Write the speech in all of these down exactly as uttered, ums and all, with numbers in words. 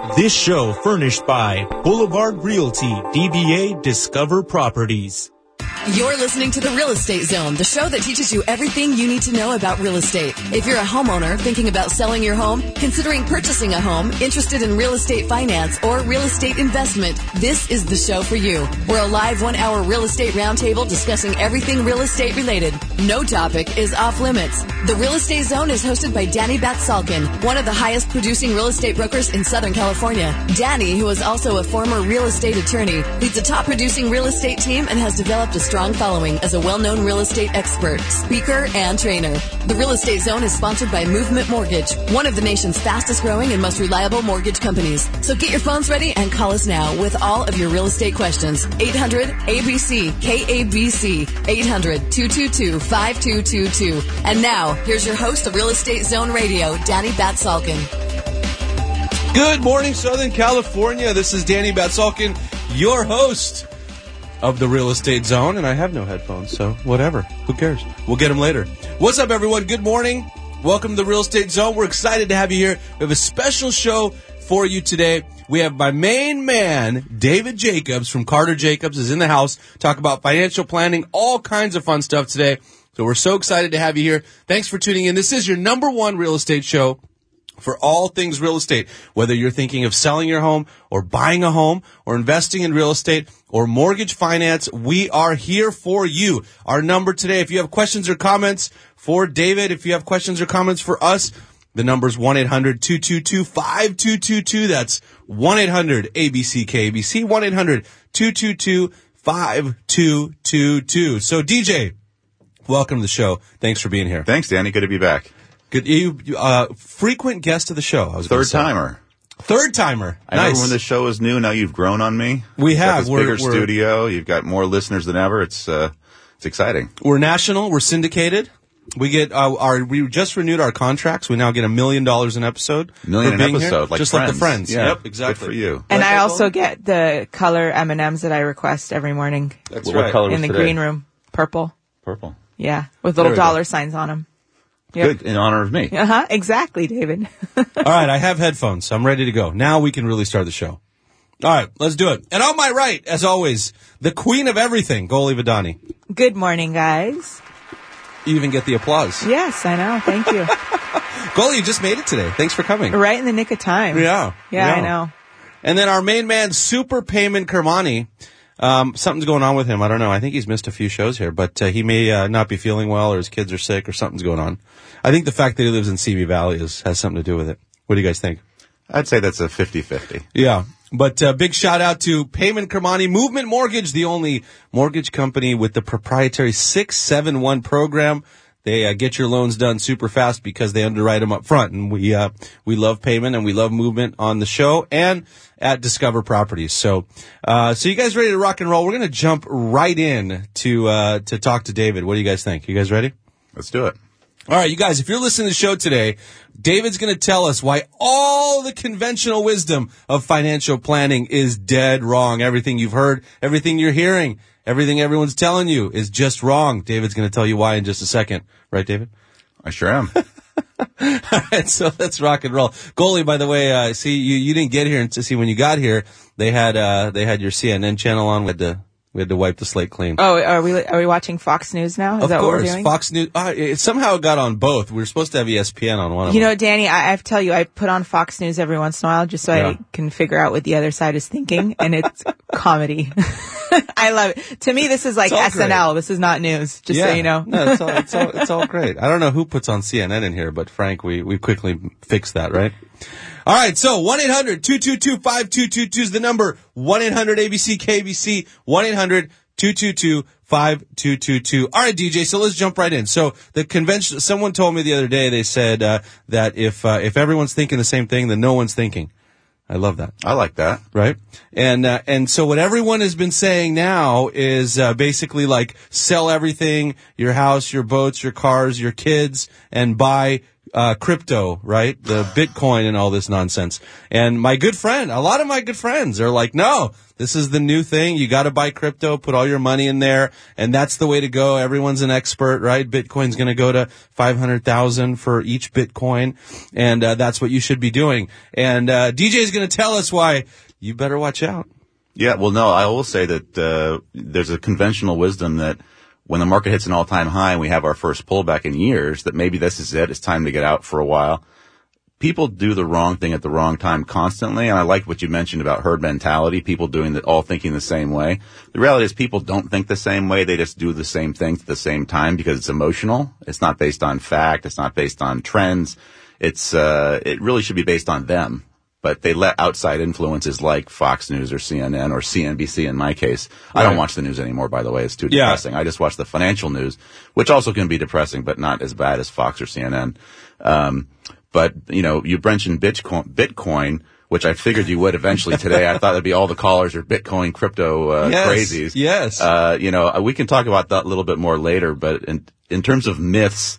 This show furnished by Boulevard Realty, D B A Discover Properties. You're listening to The Real Estate Zone, the show that teaches you everything you need to know about real estate. If you're a homeowner thinking about selling your home, considering purchasing a home, interested in real estate finance or real estate investment, this is the show for you. We're a live one-hour real estate roundtable discussing everything real estate related. No topic is off limits. The Real Estate Zone is hosted by Danny Batsalkin, one of the highest producing real estate brokers in Southern California. Danny, who is also a former real estate attorney, leads a top producing real estate team and has developed a strong following as a well-known real estate expert, speaker, and trainer. The Real Estate Zone is sponsored by Movement Mortgage, one of the nation's fastest-growing and most reliable mortgage companies. So get your phones ready and call us now with all of your real estate questions. eight hundred A B C K A B C, eight hundred, two two two, five two two two. And now, here's your host of Real Estate Zone Radio, Danny Batsalkin. Good morning, Southern California. This is Danny Batsalkin, your host of the Real Estate Zone, and I have no headphones, so whatever. Who cares? We'll get them later. What's up, everyone? Good morning. Welcome to the Real Estate Zone. We're excited to have you here. We have a special show for you today. We have my main man, David Jacobs from Carter Jacobs, is in the house. Talk about financial planning, all kinds of fun stuff today. So we're so excited to have you here. Thanks for tuning in. This is your number one real estate show for all things real estate, whether you're thinking of selling your home or buying a home or investing in real estate or mortgage finance, we are here for you. Our number today, if you have questions or comments for David, if you have questions or comments for us, the number is one eight hundred, two two two, five two two two. That's one eight hundred A B C K A B C, one eight hundred, two two two, five two two two. So, D J, welcome to the show. Thanks for being here. Thanks, Danny. Good to be back. Good, you, uh, frequent guest of the show. I was Third timer. Third timer. I nice. remember when the show was new. Now you've grown on me. We You've have. got this we're, bigger we're, studio. You've got more listeners than ever. It's uh, it's exciting. We're national. We're syndicated. We get uh, our. We just renewed our contracts. We now get a million dollars an episode. Million an episode, here, like just friends. like the Friends. Yeah, yep, exactly. Good for you. And Like I that, also Paul? get the color M and M's that I request every morning. That's What right. color was in the today? green room, purple. Purple. Yeah, with little There we go. dollar signs on them. Yep. Good. In honor of me. Uh huh. Exactly, David. All right, I have headphones. I'm ready to go. Now we can really start the show. All right, let's do it. And on my right, as always, the queen of everything, Goli Vidani. Good morning, guys. You even get the applause. Yes, I know. Thank you. Goli, you just made it today. Thanks for coming. Right in the nick of time. Yeah. Yeah, I know. And then our main man, Super Payman Kermani. Um, something's going on with him. I don't know. I think he's missed a few shows here, but uh, he may uh, not be feeling well, or his kids are sick, or something's going on. I think the fact that he lives in Simi Valley is, has something to do with it. What do you guys think? I'd say that's a fifty-fifty. Yeah. But uh, big shout out to Payman Kermani, Movement Mortgage, the only mortgage company with the proprietary six seven one program. They uh, get your loans done super fast because they underwrite them up front. And we uh, we love Payman and we love Movement on the show and at Discover Properties. So uh, so you guys ready to rock and roll? We're going to jump right in to uh, to talk to David. What do you guys think? You guys ready? Let's do it. All right, you guys, if you're listening to the show today, David's going to tell us why all the conventional wisdom of financial planning is dead wrong. Everything you've heard, everything you're hearing, everything everyone's telling you is just wrong. David's going to tell you why in just a second. Right, David? I sure am. All right, so let's rock and roll. Goli, by the way, uh, see, you, you didn't get here to see when you got here. They had, uh, they had your C N N channel on. We had to, we had to wipe the slate clean. Oh, are we are we watching Fox News now? Is of that course, what we're doing? Fox News. Uh, it somehow got on both. We were supposed to have E S P N on one of You them. know, Danny, I, I have to tell you, I put on Fox News every once in a while just so Yeah. I can figure out what the other side is thinking, and it's comedy. I love it. To me, this is like It's all S N L. This is not news, just so you know. no, it's all, it's all, it's all great. I don't know who puts on C N N in here, but Frank, we, we quickly fixed that, right? All right, so one eight hundred, two two two, five two two two is the number. one eight hundred A B C K B C, one eight hundred, two two two, five two two two. All right, D J, so let's jump right in. So the convention, someone told me the other day, they said uh, that if uh, if everyone's thinking the same thing, then no one's thinking. I love that. I like that. Right? And, uh, and so what everyone has been saying now is, uh, basically like sell everything, your house, your boats, your cars, your kids, and buy uh, crypto, right? The Bitcoin and all this nonsense. And my good friend, a lot of my good friends are like, no, this is the new thing. You got to buy crypto, put all your money in there, and that's the way to go. Everyone's an expert, right? Bitcoin's going to go to five hundred thousand for each Bitcoin, and uh, that's what you should be doing. And uh, D J is going to tell us why you better watch out. Yeah, well, no, I will say that uh, there's a conventional wisdom that when the market hits an all-time high and we have our first pullback in years, that maybe this is it. It's time to get out for a while. People do the wrong thing at the wrong time constantly, and I like what you mentioned about herd mentality, people doing the, all thinking the same way. The reality is people don't think the same way. They just do the same things at the same time because it's emotional. It's not based on fact. It's not based on trends. It's uh, it really should be based on them. But they let outside influences like Fox News or C N N or C N B C in my case. Right. I don't watch the news anymore, by the way. It's too yeah. depressing. I just watch the financial news, which also can be depressing, but not as bad as Fox or C N N. Um, but, you know, you mentioned Bitcoin, Bitcoin, which I figured you would eventually today. I thought it'd be all the callers are Bitcoin crypto uh, yes. crazies. Yes. Uh, you know, we can talk about that a little bit more later, but in, in terms of myths,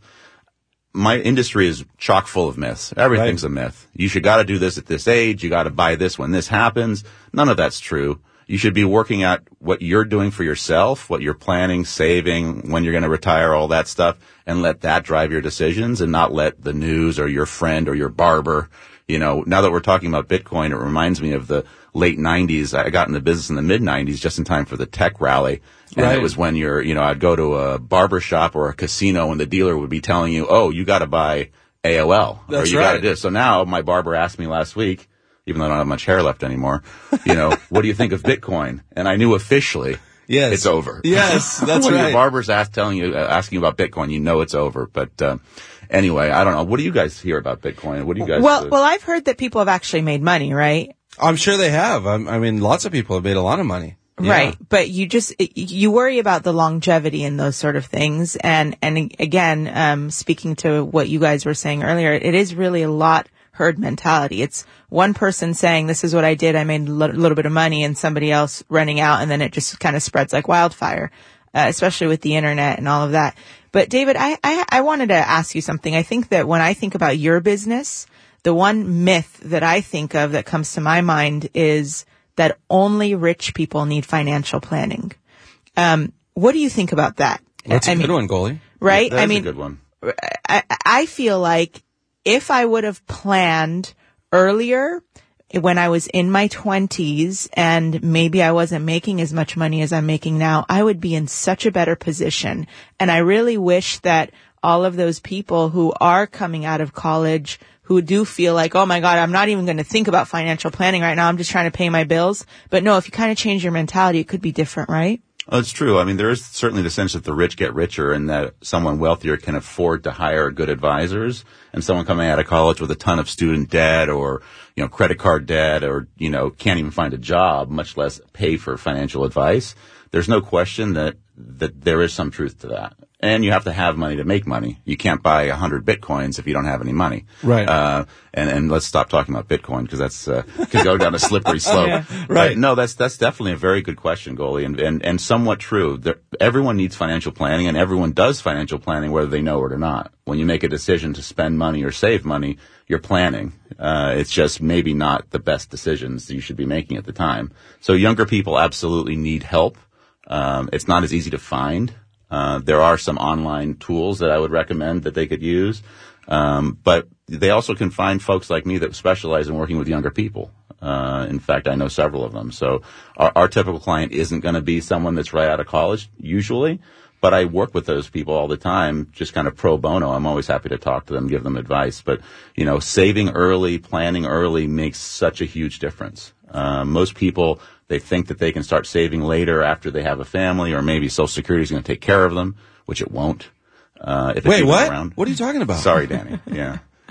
my industry is chock full of myths. Everything's right. a myth. You should got to do this at this age. You got to buy this when this happens. None of that's true. You should be working at what you're doing for yourself, what you're planning, saving, when you're going to retire, all that stuff, and let that drive your decisions and not let the news or your friend or your barber. You know, now that we're talking about Bitcoin, it reminds me of the late nineties. I got in the business in the mid nineties just in time for the tech rally. And right. it was when you're, you know, I'd go to a barber shop or a casino and the dealer would be telling you, oh, you got to buy A O L. That's or you right. got to do this. So now my barber asked me last week, even though I don't have much hair left anymore, you know, what do you think of Bitcoin? And I knew officially yes. it's over. Yes, that's when right. When your barber's ask, telling you, uh, asking about Bitcoin, you know it's over. But uh, anyway, I don't know. What do you guys hear about Bitcoin? What do you guys Well, do? well, I've heard that people have actually made money, right? I'm sure they have. I'm, I mean, lots of people have made a lot of money. Yeah. Right. But you just, you worry about the longevity and those sort of things. And, and again, um, speaking to what you guys were saying earlier, it is really a lot herd mentality. It's one person saying, this is what I did. I made a little bit of money, and somebody else running out, and then it just kind of spreads like wildfire, uh, especially with the internet and all of that. But David, I, I, I wanted to ask you something. I think that when I think about your business, the one myth that I think of that comes to my mind is that only rich people need financial planning. Um, what do you think about that? That's I a mean, good one, Goalie. Right? That is I mean, a good one. I, I feel like if I would have planned earlier when I was in my twenties and maybe I wasn't making as much money as I'm making now, I would be in such a better position. And I really wish that all of those people who are coming out of college who do feel like, oh my God, I'm not even going to think about financial planning right now. I'm just trying to pay my bills. But no, if you kind of change your mentality, it could be different, right? Oh, it's true. I mean, there is certainly the sense that the rich get richer and that someone wealthier can afford to hire good advisors, and someone coming out of college with a ton of student debt or, you know, credit card debt or, you know, can't even find a job, much less pay for financial advice. There's no question that, that there is some truth to that. And you have to have money to make money. You can't buy a hundred bitcoins if you don't have any money. Right. Uh, and, and let's stop talking about Bitcoin because that's, uh, could go down a slippery slope. Yeah, right. But no, that's, that's definitely a very good question, Goalie, and, and, and somewhat true. There, everyone needs financial planning, and everyone does financial planning whether they know it or not. When you make a decision to spend money or save money, you're planning. Uh, it's just maybe not the best decisions you should be making at the time. So younger people absolutely need help. Um, it's not as easy to find. Uh, there are some online tools that I would recommend that they could use. Um, but they also can find folks like me that specialize in working with younger people. Uh, in fact, I know several of them. So our, our typical client isn't going to be someone that's right out of college usually, but I work with those people all the time, just kind of pro bono. I'm always happy to talk to them, give them advice. But, you know, saving early, planning early makes such a huge difference. Uh, most people, they think that they can start saving later after they have a family, or maybe Social Security is going to take care of them, which it won't. Uh, if Wait, it's what? Around. What are you talking about? Sorry, Danny. Yeah.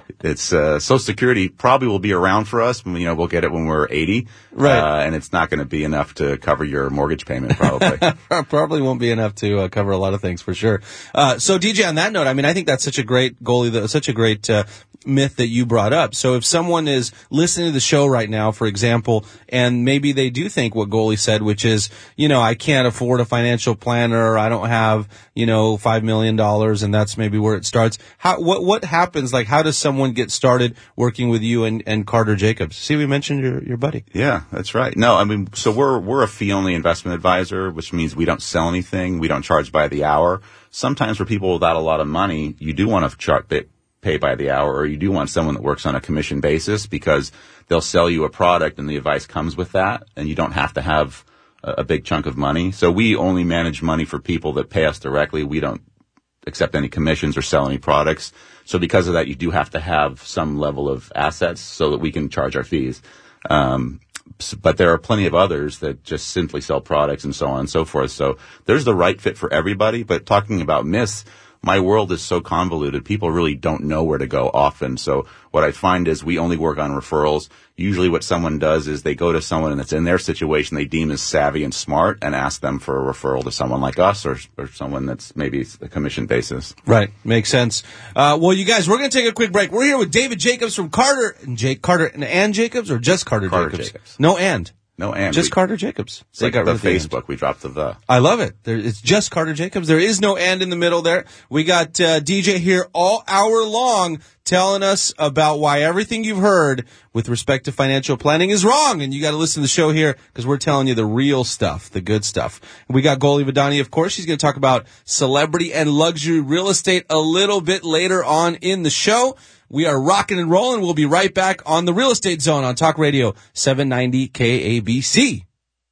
it's uh, Social Security probably will be around for us. You know, we'll get it when we're eighty, right? Uh, and it's not going to be enough to cover your mortgage payment, probably. Probably won't be enough to uh, cover a lot of things for sure. Uh, so, D J, on that note, I mean, I think that's such a great goalie, that, such a great uh, myth that you brought up. So, if someone is listening to the show right now, for example, and maybe they do think what goalie said, which is, you know, I can't afford a financial planner, I don't have, you know, five million dollars, and that's maybe where it starts. How what what happens? Like, how does someone get started working with you and, and Carter Jacobs? See, we mentioned your your buddy. Yeah, that's right. No, I mean, so we're we're a fee-only investment advisor, which means we don't sell anything. We don't charge by the hour. Sometimes for people without a lot of money, you do want to chart pay by the hour, or you do want someone that works on a commission basis, because they'll sell you a product and the advice comes with that, and you don't have to have a, a big chunk of money. So we only manage money for people that pay us directly. We don't accept any commissions or sell any products. So because of that, you do have to have some level of assets so that we can charge our fees. Um, but there are plenty of others that just simply sell products and so on and so forth. So there's the right fit for everybody. But talking about myths, my world is so convoluted. People really don't know where to go often. So what I find is we only work on referrals. Usually what someone does is they go to someone that's in their situation they deem as savvy and smart and ask them for a referral to someone like us, or, or someone that's maybe a commission basis. Right. Makes sense. Uh, well, you guys, we're going to take a quick break. We're here with David Jacobs from Carter and Jake Carter and Ann Jacobs, or just Carter, Carter Jacobs? Jacobs. No and. No and. Just we, Carter Jacobs. It's like got the rid of the Facebook. and. We dropped the the. I love it. There, it's just Carter Jacobs. There is no and in the middle there. We got uh, D J here all hour long telling us about why everything you've heard with respect to financial planning is wrong. And you got to listen to the show here, because we're telling you the real stuff, the good stuff. We got Goalie Vidani, of course. She's going to talk about celebrity and luxury real estate a little bit later on in the show. We are rocking and rolling. We'll be right back on the Real Estate Zone on Talk Radio seven ninety K A B C.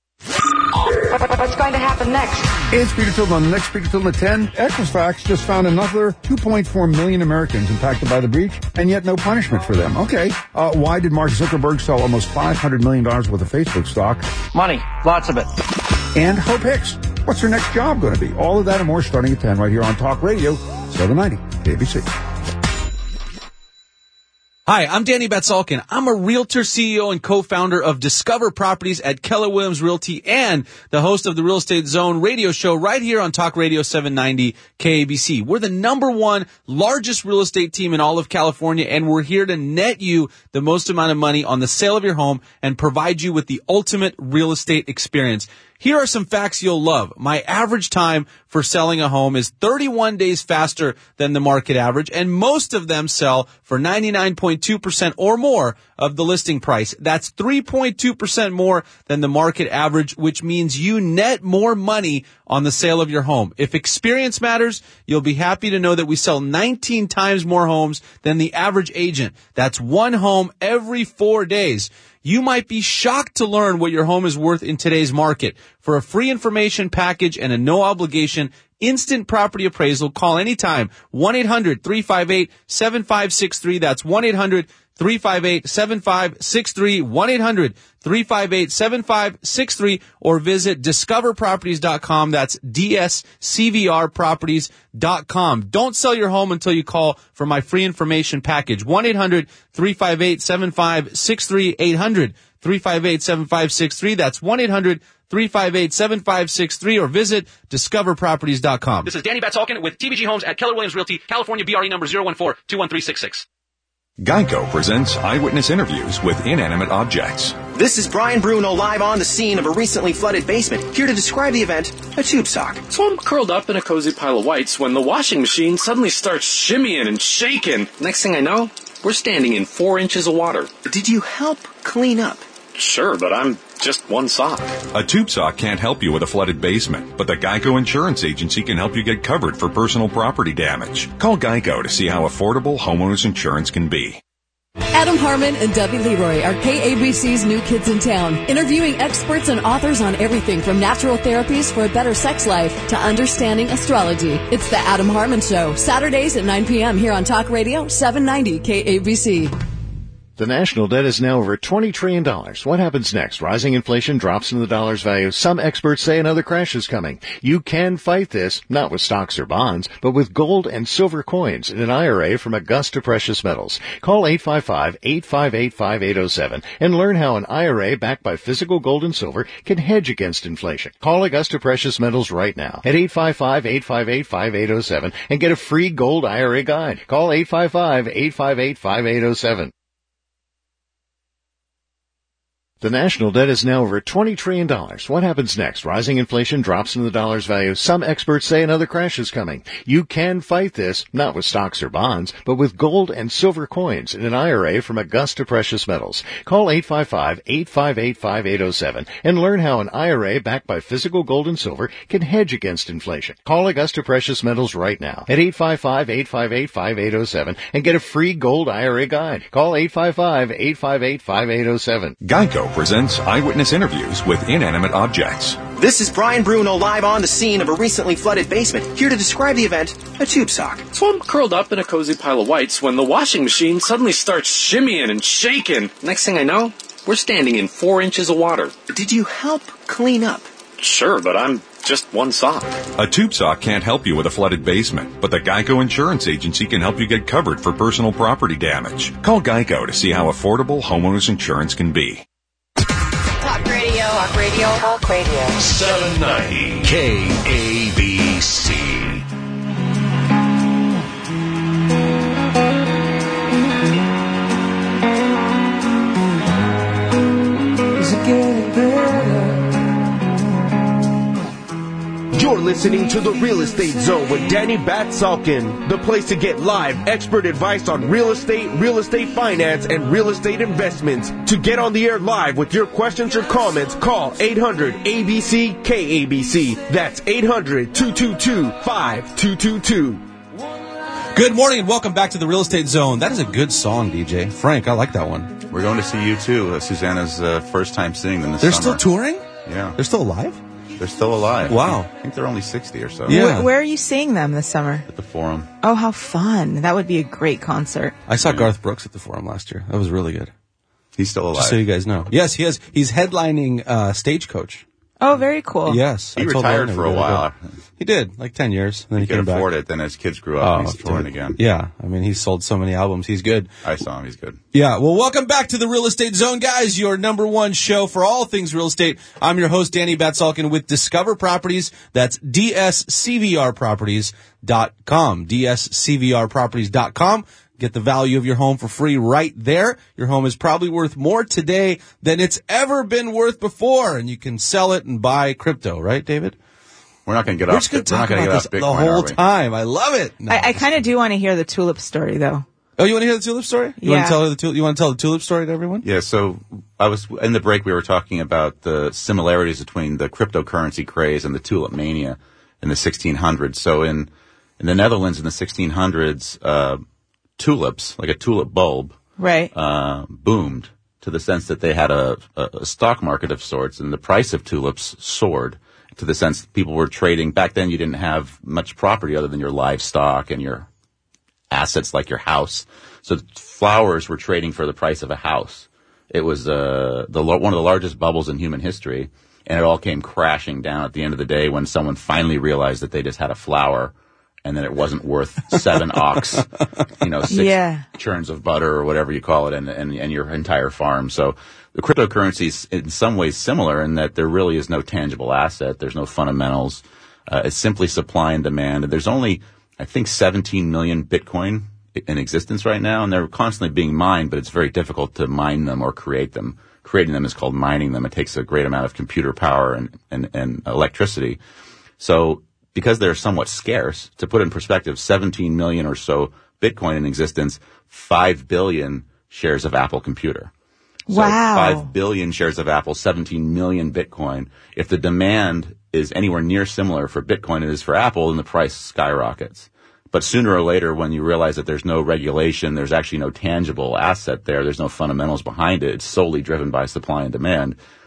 What's going to happen next? It's Peter Tilden on the next Peter Tilden at ten. Equifax just found another two point four million Americans impacted by the breach, and yet no punishment for them. Okay, uh, why did Mark Zuckerberg sell almost five hundred million dollars worth of Facebook stock? Money, lots of it. And Hope Hicks, what's her next job going to be? All of that and more starting at ten right here on Talk Radio seven ninety K B C. Hi, I'm Danny Batsalkin. I'm a realtor, C E O, and co-founder of Discover Properties at Keller Williams Realty, and the host of the Real Estate Zone radio show right here on Talk Radio seven ninety K A B C. We're the number one largest real estate team in all of California, and we're here to net you the most amount of money on the sale of your home and provide you with the ultimate real estate experience. Here are some facts you'll love. My average time for selling a home is thirty-one days faster than the market average, and most of them sell for ninety-nine point two percent or more of the listing price. That's three point two percent more than the market average, which means you net more money on the sale of your home. If experience matters, you'll be happy to know that we sell nineteen times more homes than the average agent. That's one home every four days. You might be shocked to learn what your home is worth in today's market. For a free information package and a no-obligation instant property appraisal, call anytime. one eight hundred three five eight seven five six three. That's one eight hundred three five eight seven five six three. one eight hundred three five eight seven five six three. Or visit discover properties dot com. That's D S C V R properties dot com. Don't sell your home until you call for my free information package. one eight hundred three five eight seven five six three. eight hundred three five eight seven five six three. That's one eight hundred three five eight seven five six three, or visit discover properties dot com. This is Danny Batsalkin with T B G Homes at Keller Williams Realty, California, B R E number zero one four two one three six six. Geico presents eyewitness interviews with inanimate objects. This is Brian Bruno live on the scene of a recently flooded basement, here to describe the event, a tube sock. So I'm curled up in a cozy pile of whites when the washing machine suddenly starts shimmying and shaking. Next thing I know, we're standing in four inches of water. Did you help clean up? Sure, but I'm just one sock. A tube sock can't help you with a flooded basement, but the Geico Insurance Agency can help you get covered for personal property damage. Call Geico to see how affordable homeowners insurance can be. Adam Harmon and Debbie Leroy are K A B C's New Kids in Town, interviewing experts and authors on everything from natural therapies for a better sex life to understanding astrology. It's the Adam Harmon Show, Saturdays at nine p.m. here on Talk Radio seven ninety K A B C. The national debt is now over twenty trillion dollars. What happens next? Rising inflation drops in the dollar's value. Some experts say another crash is coming. You can fight this, not with stocks or bonds, but with gold and silver coins in an I R A from Augusta Precious Metals. Call eight five five, eight five eight, five eight zero seven and learn how an I R A backed by physical gold and silver can hedge against inflation. Call Augusta Precious Metals right now at eight five five, eight five eight, five eight zero seven and get a free gold I R A guide. Call eight five five, eight five eight, five eight zero seven. The national debt is now over twenty trillion dollars. What happens next? Rising inflation drops in the dollar's value. Some experts say another crash is coming. You can fight this, not with stocks or bonds, but with gold and silver coins in an I R A from Augusta Precious Metals. Call eight five five, eight five eight, five eight zero seven and learn how an I R A backed by physical gold and silver can hedge against inflation. Call Augusta Precious Metals right now at eight five five, eight five eight, five eight zero seven and get a free gold I R A guide. Call eight five five, eight five eight, five eight zero seven. Geico presents eyewitness interviews with inanimate objects. This is Brian Bruno live on the scene of a recently flooded basement, here to describe the event, a tube sock. So I'm curled up in a cozy pile of whites when the washing machine suddenly starts shimmying and shaking. Next thing I know, we're standing in four inches of water. Did you help clean up? Sure, but I'm just one sock. A tube sock can't help you with a flooded basement, but the Geico Insurance Agency can help you get covered for personal property damage. Call Geico to see how affordable homeowners insurance can be. Talk radio. Talk radio. Talk radio. seven ninety K A B C. Is it getting better? You're listening to The Real Estate Zone with Danny Batsalkin, the place to get live expert advice on real estate, real estate finance, and real estate investments. To get on the air live with your questions or comments, call eight hundred A B C K A B C. That's eight hundred, two two two, five two two two. Good morning and welcome back to The Real Estate Zone. That is a good song, D J. Frank, I like that one. We're going to see you too. Uh, Susanna's uh, first time seeing them this They're summer. still touring? Yeah. They're still alive? They're still alive. Wow. I think they're only sixty or so. Yeah. Where, where are you seeing them this summer? At the Forum. Oh, how fun. That would be a great concert. I saw yeah. Garth Brooks at the Forum last year. That was really good. He's still alive. Just so you guys know. Yes, he is. He's headlining uh, Stagecoach. Oh, very cool. Yes. He I retired for a while. He did, like ten years. And then he, he could came afford back. it. Then as kids grew up, oh, he's touring again. Yeah. I mean, he's sold so many albums. He's good. I saw him. He's good. Yeah. Well, welcome back to the Real Estate Zone, guys. Your number one show for all things real estate. I'm your host, Danny Batsalkin with Discover Properties. That's D S C V R properties dot com. D S C V R properties dot com. Get the value of your home for free right there. Your home is probably worth more today than it's ever been worth before, and you can sell it and buy crypto, right, David? We're not going to get We're off. Just gonna we're not talk going to about get this off Bitcoin, the whole are we? time. I love it. No, I, I kind of do want to hear the tulip story, though. Oh, you want to hear the tulip story? You yeah. want to tell her the tulip? You want to tell the tulip story to everyone? Yeah. So I was in the break. We were talking about the similarities between the cryptocurrency craze and the tulip mania in the sixteen hundreds. So in in the Netherlands in the sixteen hundreds, uh, tulips, like a tulip bulb, right, uh, boomed to the sense that they had a, a stock market of sorts, and the price of tulips soared to the sense that people were trading. Back then, you didn't have much property other than your livestock and your assets like your house. So flowers were trading for the price of a house. It was uh, the one of the largest bubbles in human history, and it all came crashing down at the end of the day when someone finally realized that they just had a flower and then it wasn't worth seven ox, you know, six yeah. churns of butter or whatever you call it, and, and, and your entire farm. So the cryptocurrency is in some ways similar in that there really is no tangible asset. There's no fundamentals. Uh, it's simply supply and demand. And there's only, I think, seventeen million Bitcoin in existence right now, and they're constantly being mined, but it's very difficult to mine them or create them. Creating them is called mining them. It takes a great amount of computer power and, and, and electricity. So because they're somewhat scarce, to put in perspective, seventeen million or so Bitcoin in existence, five billion shares of Apple Computer. So wow. five billion shares of Apple, seventeen million Bitcoin. If the demand is anywhere near similar for Bitcoin as is for Apple, then the price skyrockets. But sooner or later, when you realize that there's no regulation, there's actually no tangible asset there, there's no fundamentals behind it, it's solely driven by supply and demand,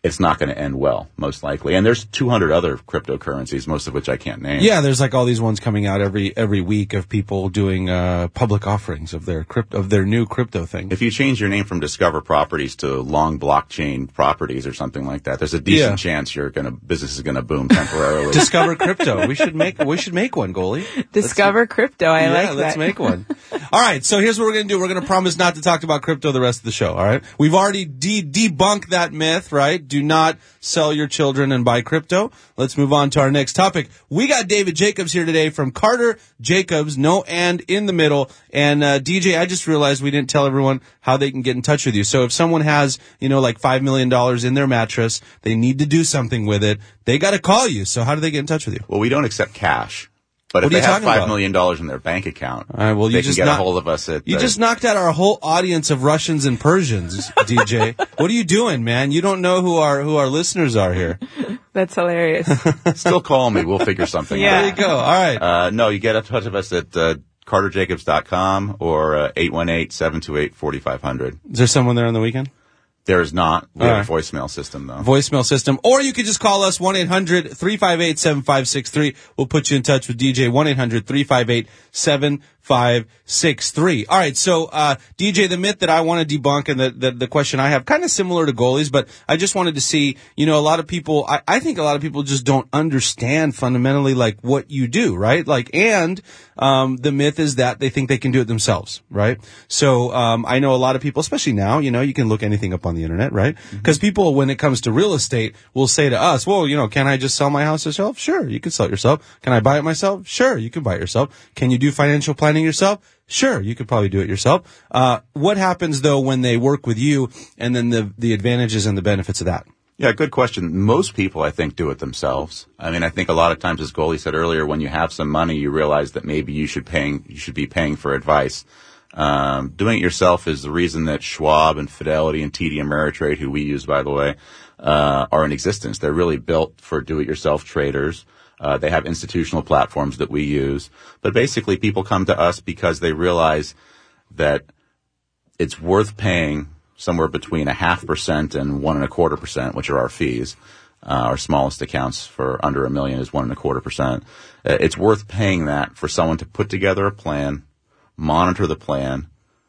it's not going to end well, most likely. And there's two hundred other cryptocurrencies, most of which I can't name. Yeah, there's like all these ones coming out every every week of people doing uh public offerings of their crypto of their new crypto thing. If you change your name from Discover Properties to Long Blockchain Properties or something like that, there's a decent Yeah. chance your gonna business is going to boom temporarily. Discover Crypto. We should make we should make one, goalie. Discover Crypto. I yeah, like that. let's make one. All right, so here's what we're going to do. We're going to promise not to talk about crypto the rest of the show, all right? We've already de- debunked that myth, right? Do not sell your children and buy crypto. Let's move on to our next topic. We got David Jacobs here today from Carter Jacobs, no and in the middle. And uh, D J, I just realized we didn't tell everyone how they can get in touch with you. So if someone has, you know, like five million dollars in their mattress, they need to do something with it, they got to call you. So how do they get in touch with you? Well, we don't accept cash. But What if are you they have talking five about? million dollars in their bank account, All right, well, you they just can get not- a hold of us at You uh, just knocked out our whole audience of Russians and Persians, D J. What are you doing, man? You don't know who our who our listeners are here. That's hilarious. Still call me. We'll figure something Yeah. out. There you go. All right. Uh, no, you get in touch with us at uh, carter jacobs dot com or uh, eight one eight, seven two eight, four five zero zero. Is there someone there on the weekend? There is not. We All have a voicemail system, though. Voicemail system. Or you could just call us one eight hundred, three five eight, seven five six three. We'll put you in touch with D J, one eight hundred, three five eight, seven five six three. All right, so uh D J, the myth that I want to debunk and the, the, the question I have, kind of similar to goalies, but I just wanted to see, you know, a lot of people, I, I think a lot of people just don't understand fundamentally like what you do, right? Like, and um the myth is that they think they can do it themselves, right? So um I know a lot of people, especially now, you know, you can look anything up on the internet, right? Because people, when it comes to real estate, will say to us, well, you know, can I just sell my house yourself? Sure, you can sell it yourself. Can I buy it myself? Sure, you can buy it yourself. Can you do financial planning yourself? Sure, you could probably do it yourself. Uh, what happens though when they work with you, and then the the advantages and the benefits of that? Yeah, good question. Most people, I think, do it themselves. I mean, I think a lot of times, as Goalie said earlier, when you have some money, you realize that maybe you should paying, you should be paying for advice. Um, doing it yourself is the reason that Schwab and Fidelity and T D Ameritrade, who we use, by the way, uh, are in existence. They're really built for do-it-yourself traders. Uh, they have institutional platforms that we use. But basically, people come to us because they realize that it's worth paying somewhere between a half percent and one and a quarter percent, which are our fees. Uh, our smallest accounts for under a million is one and a quarter percent. Uh, it's worth paying that for someone to put together a plan, monitor the plan,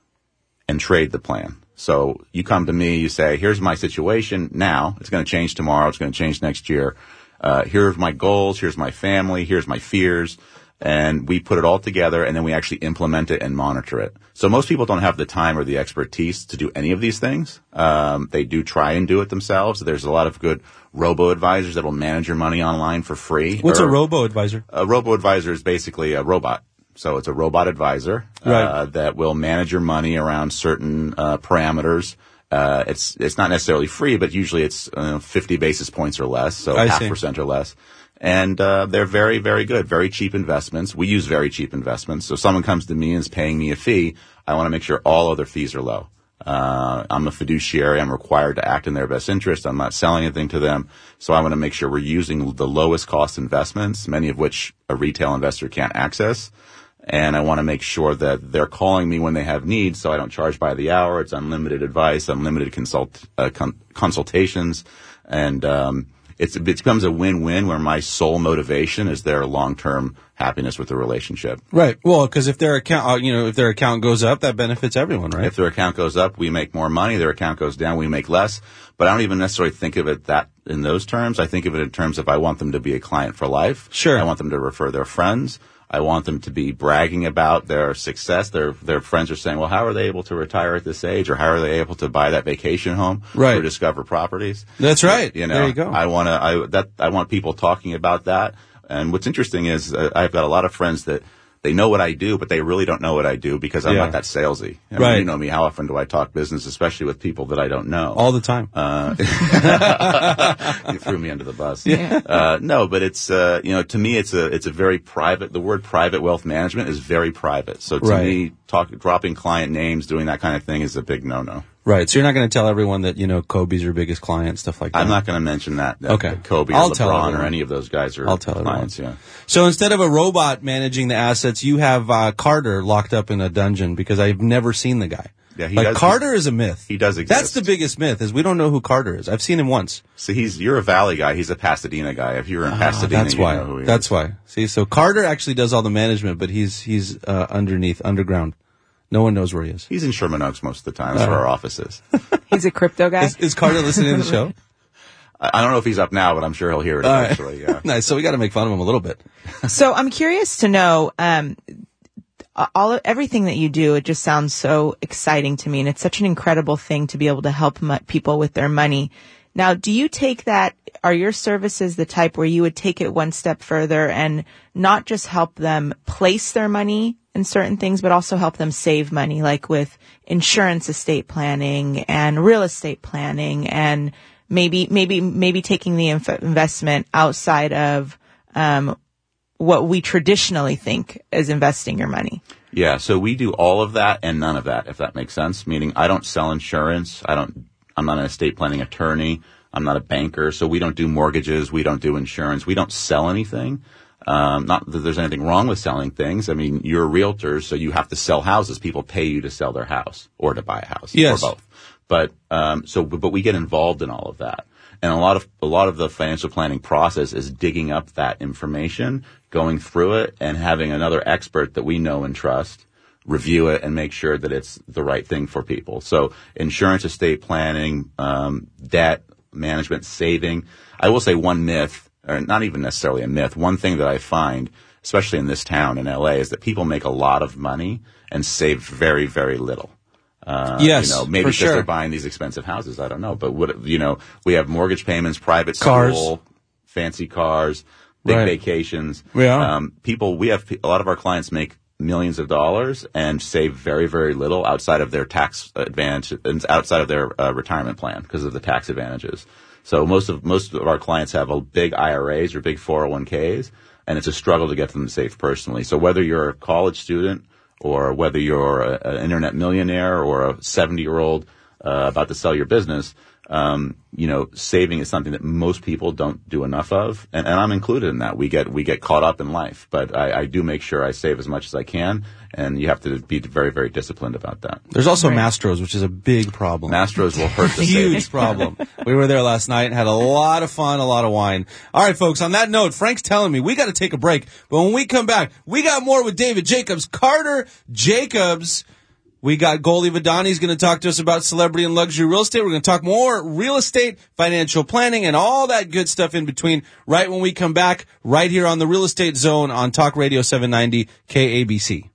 and trade the plan. So you come to me, you say, here's my situation now. It's going to change tomorrow. It's going to change next year. Uh, here's my goals. Here's my family. Here's my fears. And we put it all together, and then we actually implement it and monitor it. So most people don't have the time or the expertise to do any of these things. Um, they do try and do it themselves. There's a lot of good robo-advisors that will manage your money online for free. What's or, a robo-advisor? A robo-advisor is basically a robot. So it's a robot advisor uh, Right. that will manage your money around certain uh, parameters. Uh, it's it's not necessarily free, but usually it's uh, fifty basis points or less, so I half see. percent or less. And uh, they're very, very good, very cheap investments. We use very cheap investments. So if someone comes to me and is paying me a fee, I want to make sure all other fees are low. Uh, I'm a fiduciary. I'm required to act in their best interest. I'm not selling anything to them. So I want to make sure we're using the lowest cost investments, many of which a retail investor can't access. And I want to make sure that they're calling me when they have needs, so I don't charge by the hour. It's unlimited advice, unlimited consult uh, con- consultations, and um, it's, it becomes a win-win where my sole motivation is their long-term happiness with the relationship. Right. Well, because if their account, uh, you know, if their account goes up, that benefits everyone, right? If their account goes up, we make more money. Their account goes down, we make less. But I don't even necessarily think of it that in those terms. I think of it in terms of I want them to be a client for life. Sure. I want them to refer their friends. I want them to be bragging about their success. Their their friends are saying, well, how are they able to retire at this age? Or how are they able to buy that vacation home? Right. Or discover properties? That's right. You know, There you go. I want to, I, that, I want people talking about that. And what's interesting is uh, I've got a lot of friends that they know what I do, but they really don't know what I do because I'm Yeah. not that salesy. I mean, Right. you know me. How often do I talk business, especially with people that I don't know? All the time. Uh, you threw me under the bus. Yeah. Uh, no, but it's, uh, you know, to me, it's a, it's a very private, the word private wealth management is very private. So to Right. me, talk, dropping client names, doing that kind of thing is a big no-no. Right. So you're not going to tell everyone that, you know, Kobe's your biggest client, stuff like that. I'm not going to mention that. that Okay. that Kobe or I'll tell LeBron or everyone. any of those guys are I'll tell clients, everyone. yeah. So instead of a robot managing the assets, you have uh, Carter locked up in a dungeon because I've never seen the guy. Yeah, he like does. Carter is a myth. He does exist. That's the biggest myth, is we don't know who Carter is. I've seen him once. So he's you're a Valley guy. He's a Pasadena guy. If you were in Ah, Pasadena, that's you why. know who he That's is. why. See, so Carter actually does all the management, but he's he's uh, underneath, underground. No one knows where he is. He's in Sherman Oaks most of the time. That's Uh, where our office is. He's a crypto guy. Is, is Carter listening to the show? I I don't know if he's up now, but I'm sure he'll hear it All right. eventually. Yeah. Nice. So we got to make fun of him a little bit. So I'm curious to know, um, all of, everything that you do, it just sounds so exciting to me, and it's such an incredible thing to be able to help mu- people with their money. Now, do you take that, are your services the type where you would take it one step further and not just help them place their money in certain things, but also help them save money, like with insurance estate planning and real estate planning, and maybe, maybe, maybe taking the inf- investment outside of, um, what we traditionally think is investing your money? Yeah, so we do all of that and none of that, if that makes sense. Meaning I don't sell insurance. I don't, I'm not an estate planning attorney. I'm not a banker. So we don't do mortgages. We don't do insurance. We don't sell anything. Um, not that there's anything wrong with selling things. I mean, you're a realtor, so you have to sell houses. People pay you to sell their house or to buy a house. Yes. Or both. But, um, so, but we get involved in all of that. And a lot of, a lot of the financial planning process is digging up that information, going through it, and having another expert that we know and trust review it and make sure that it's the right thing for people. So insurance, estate planning, um, debt management, saving. I will say one myth, or not even necessarily a myth, one thing that I find, especially in this town in L A, is that people make a lot of money and save very, very little. Uh, Yes, you know, maybe for because sure. they're buying these expensive houses. I don't know. But what, you know, we have mortgage payments, private Cars. school, fancy cars, big Right. vacations. Yeah. Um, people, we have, a lot of our clients make millions of dollars and save very, very little outside of their tax advantage, outside of their uh, retirement plan because of the tax advantages. So most of, most of our clients have a big I R As or big four oh one k's, and it's a struggle to get them to save personally. So whether you're a college student or whether you're a, an internet millionaire or a seventy-year-old uh, about to sell your business, um, you know, saving is something that most people don't do enough of, and, and I'm included in that. We get we get caught up in life, but I, I do make sure I save as much as I can, and you have to be very, very disciplined about that. There's also Mastros, which is a big problem. Mastros will hurt the Huge savings. problem. We were there last night and had a lot of fun, a lot of wine. All right, folks, on that note, Frank's telling me we got to take a break. But when we come back, we got more with David Jacobs. Carter Jacobs. We got Goldie Vidani's going to talk to us about celebrity and luxury real estate. We're going to talk more real estate, financial planning, and all that good stuff in between right when we come back, right here on the Real Estate Zone on Talk Radio seven ninety K A B C.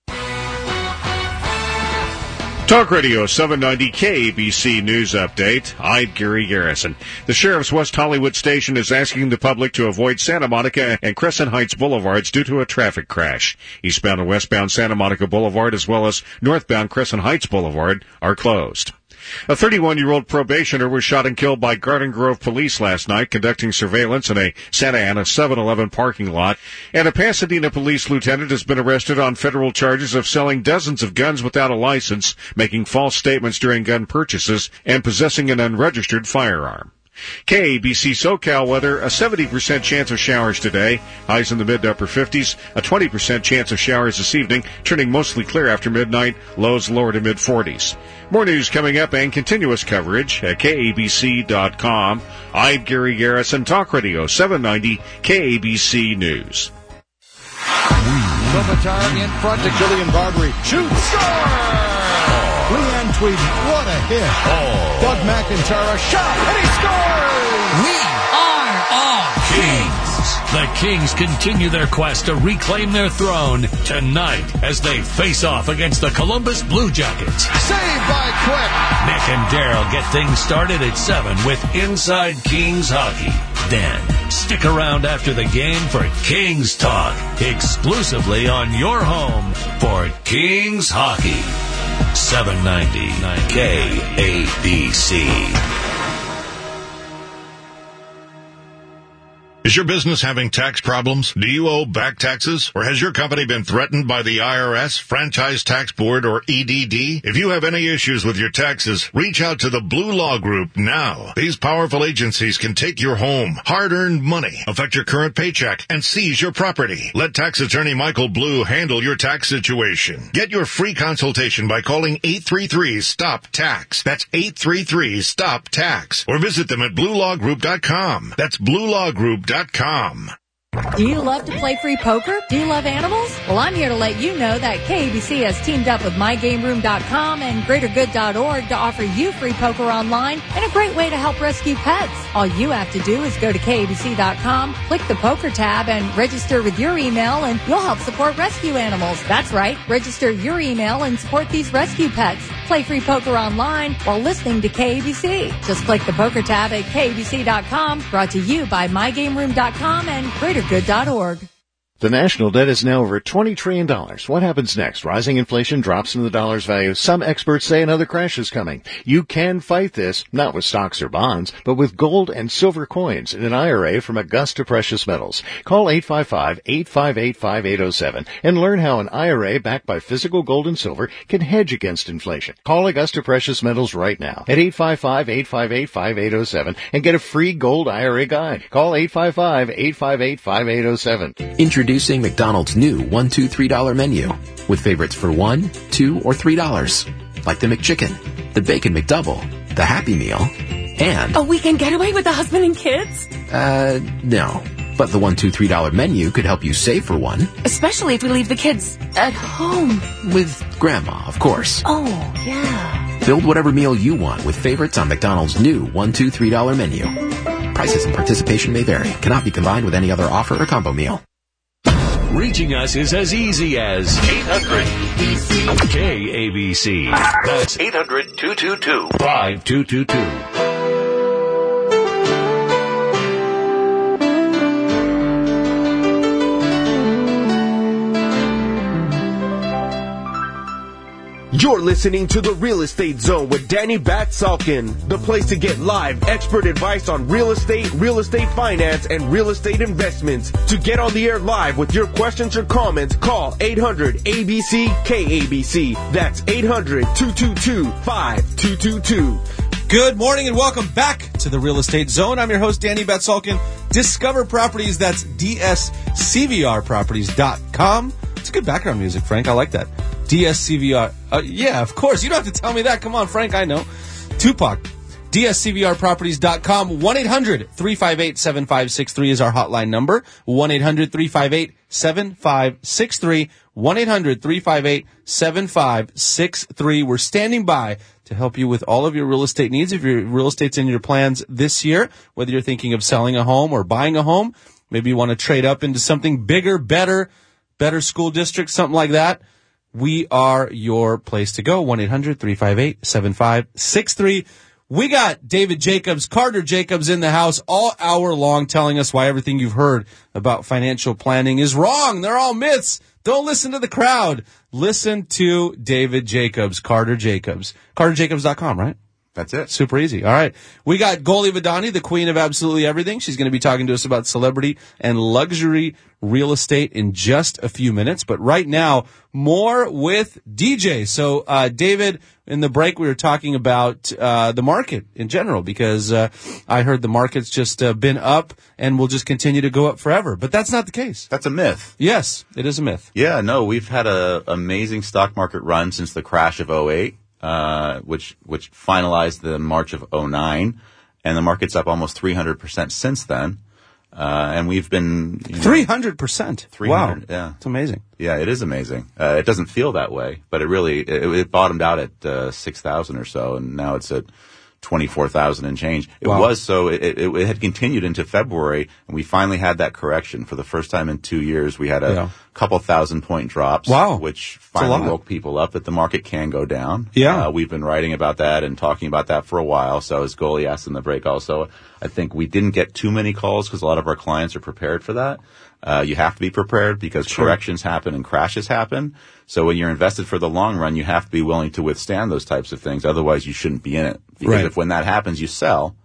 Talk Radio seven ninety K A B C News Update. I'm Gary Garrison. The Sheriff's West Hollywood station is asking the public to avoid Santa Monica and Crescent Heights Boulevards due to a traffic crash. Eastbound and westbound Santa Monica Boulevard as well as northbound Crescent Heights Boulevard are closed. A thirty-one-year-old probationer was shot and killed by Garden Grove police last night conducting surveillance in a Santa Ana seven eleven parking lot. And a Pasadena police lieutenant has been arrested on federal charges of selling dozens of guns without a license, making false statements during gun purchases, and possessing an unregistered firearm. K A B C SoCal weather, a seventy percent chance of showers today, highs in the mid to upper fifties, a twenty percent chance of showers this evening, turning mostly clear after midnight, lows lower to mid forties. More news coming up and continuous coverage at K A B C dot com. I'm Gary Garrison, Talk Radio seven ninety K A B C News. Kopitar in front to Julian Barbary. Shoot! Score! Leanne Tweeden, what a hit. Oh. Doug McIntyre, a shot, and he scores! We are all Kings. The Kings continue their quest to reclaim their throne tonight as they face off against the Columbus Blue Jackets. Saved by Quick. Nick and Daryl get things started at seven with Inside Kings Hockey. Then, stick around after the game for Kings Talk, exclusively on your home for Kings Hockey. seven ninety K A B C. Is your business having tax problems? Do you owe back taxes? Or has your company been threatened by the I R S, Franchise Tax Board, or E D D? If you have any issues with your taxes, reach out to the Blue Law Group now. These powerful agencies can take your home, hard-earned money, affect your current paycheck, and seize your property. Let tax attorney Michael Blue handle your tax situation. Get your free consultation by calling eight three three, stop tax. That's eight three three, stop tax. Or visit them at blue law group dot com. That's blue law group dot com. Do you love to play free poker? Do you love animals? Well, I'm here to let you know that K A B C has teamed up with my game room dot com and greater good dot org to offer you free poker online and a great way to help rescue pets. All you have to do is go to K A B C dot com, click the poker tab, and register with your email, and you'll help support rescue animals. That's right. Register your email and support these rescue pets. Play free poker online while listening to K A B C. Just click the poker tab at K A B C dot com, brought to you by my game room dot com and greater good dot org. The national debt is now over twenty trillion dollars. What happens next? Rising inflation drops in the dollar's value. Some experts say another crash is coming. You can fight this, not with stocks or bonds, but with gold and silver coins in an I R A from Augusta Precious Metals. Call eight five five, eight five eight, five eight zero seven and learn how an I R A backed by physical gold and silver can hedge against inflation. Call Augusta Precious Metals right now at eight five five, eight five eight, five eight zero seven and get a free gold I R A guide. Call eight five five, eight five eight, five eight zero seven. Introducing McDonald's new one, two, three dollar menu with favorites for one, two, or three dollars, like the McChicken, the Bacon McDouble, the Happy Meal, and a weekend getaway with the husband and kids. Uh, no. But the one, two, three dollar menu could help you save for one, especially if we leave the kids at home with Grandma, of course. Oh, yeah. Build whatever meal you want with favorites on McDonald's new one, two, three dollar menu. Prices and participation may vary. Cannot be combined with any other offer or combo meal. Reaching us is as easy as eight hundred K A B C. That's eight hundred, two two two, five two two two. You're listening to The Real Estate Zone with Danny Batsalkin, the place to get live expert advice on real estate, real estate finance, and real estate investments. To get on the air live with your questions or comments, call eight hundred A B C K A B C. That's eight hundred, two two two, five two two two. Good morning and welcome back to The Real Estate Zone. I'm your host, Danny Batsalkin. Discover Properties, that's D S C V R properties dot com. It's good background music, Frank. I like that. D S C V R. Uh, yeah, of course. You don't have to tell me that. Come on, Frank. I know. Tupac. D S C V R properties dot com. one eight hundred, three five eight, seven five six three is our hotline number. one eight hundred, three five eight, seven five six three. one eight hundred, three five eight, seven five six three. We're standing by to help you with all of your real estate needs. If your real estate's in your plans this year, whether you're thinking of selling a home or buying a home, maybe you want to trade up into something bigger, better, better school district, something like that. We are your place to go. one eight hundred, three five eight, seven five six three. We got David Jacobs, Carter Jacobs in the house all hour long telling us why everything you've heard about financial planning is wrong. They're all myths. Don't listen to the crowd. Listen to David Jacobs, Carter Jacobs. Carter Jacobs dot com, right? That's it. Super easy. All right. We got Goli Vidani, the queen of absolutely everything. She's going to be talking to us about celebrity and luxury real estate in just a few minutes. But right now, more with D J. So, uh, David, in the break, we were talking about uh, the market in general because uh, I heard the market's just uh, been up and will just continue to go up forever. But that's not the case. That's a myth. Yes, it is a myth. Yeah, no, we've had an amazing stock market run since the crash of oh eight. Uh, which, which finalized the March of oh nine, and the market's up almost three hundred percent since then. Uh, and we've been, you know, three hundred percent. three hundred, wow. Yeah. It's amazing. Yeah, it is amazing. Uh, it doesn't feel that way, but it really, it, it bottomed out at, uh, six thousand or so, and now it's at twenty-four thousand and change. It wow. was so, it, it, it had continued into February, and we finally had that correction for the first time in two years. We had a yeah. couple thousand point drops, wow. which finally woke people up that the market can go down. Yeah. Uh, we've been writing about that and talking about that for a while. So as Goli asked in the break also, I think we didn't get too many calls because a lot of our clients are prepared for that. Uh, you have to be prepared because sure. corrections happen and crashes happen. So when you're invested for the long run, you have to be willing to withstand those types of things. Otherwise, you shouldn't be in it. Because right. if when that happens, you sell,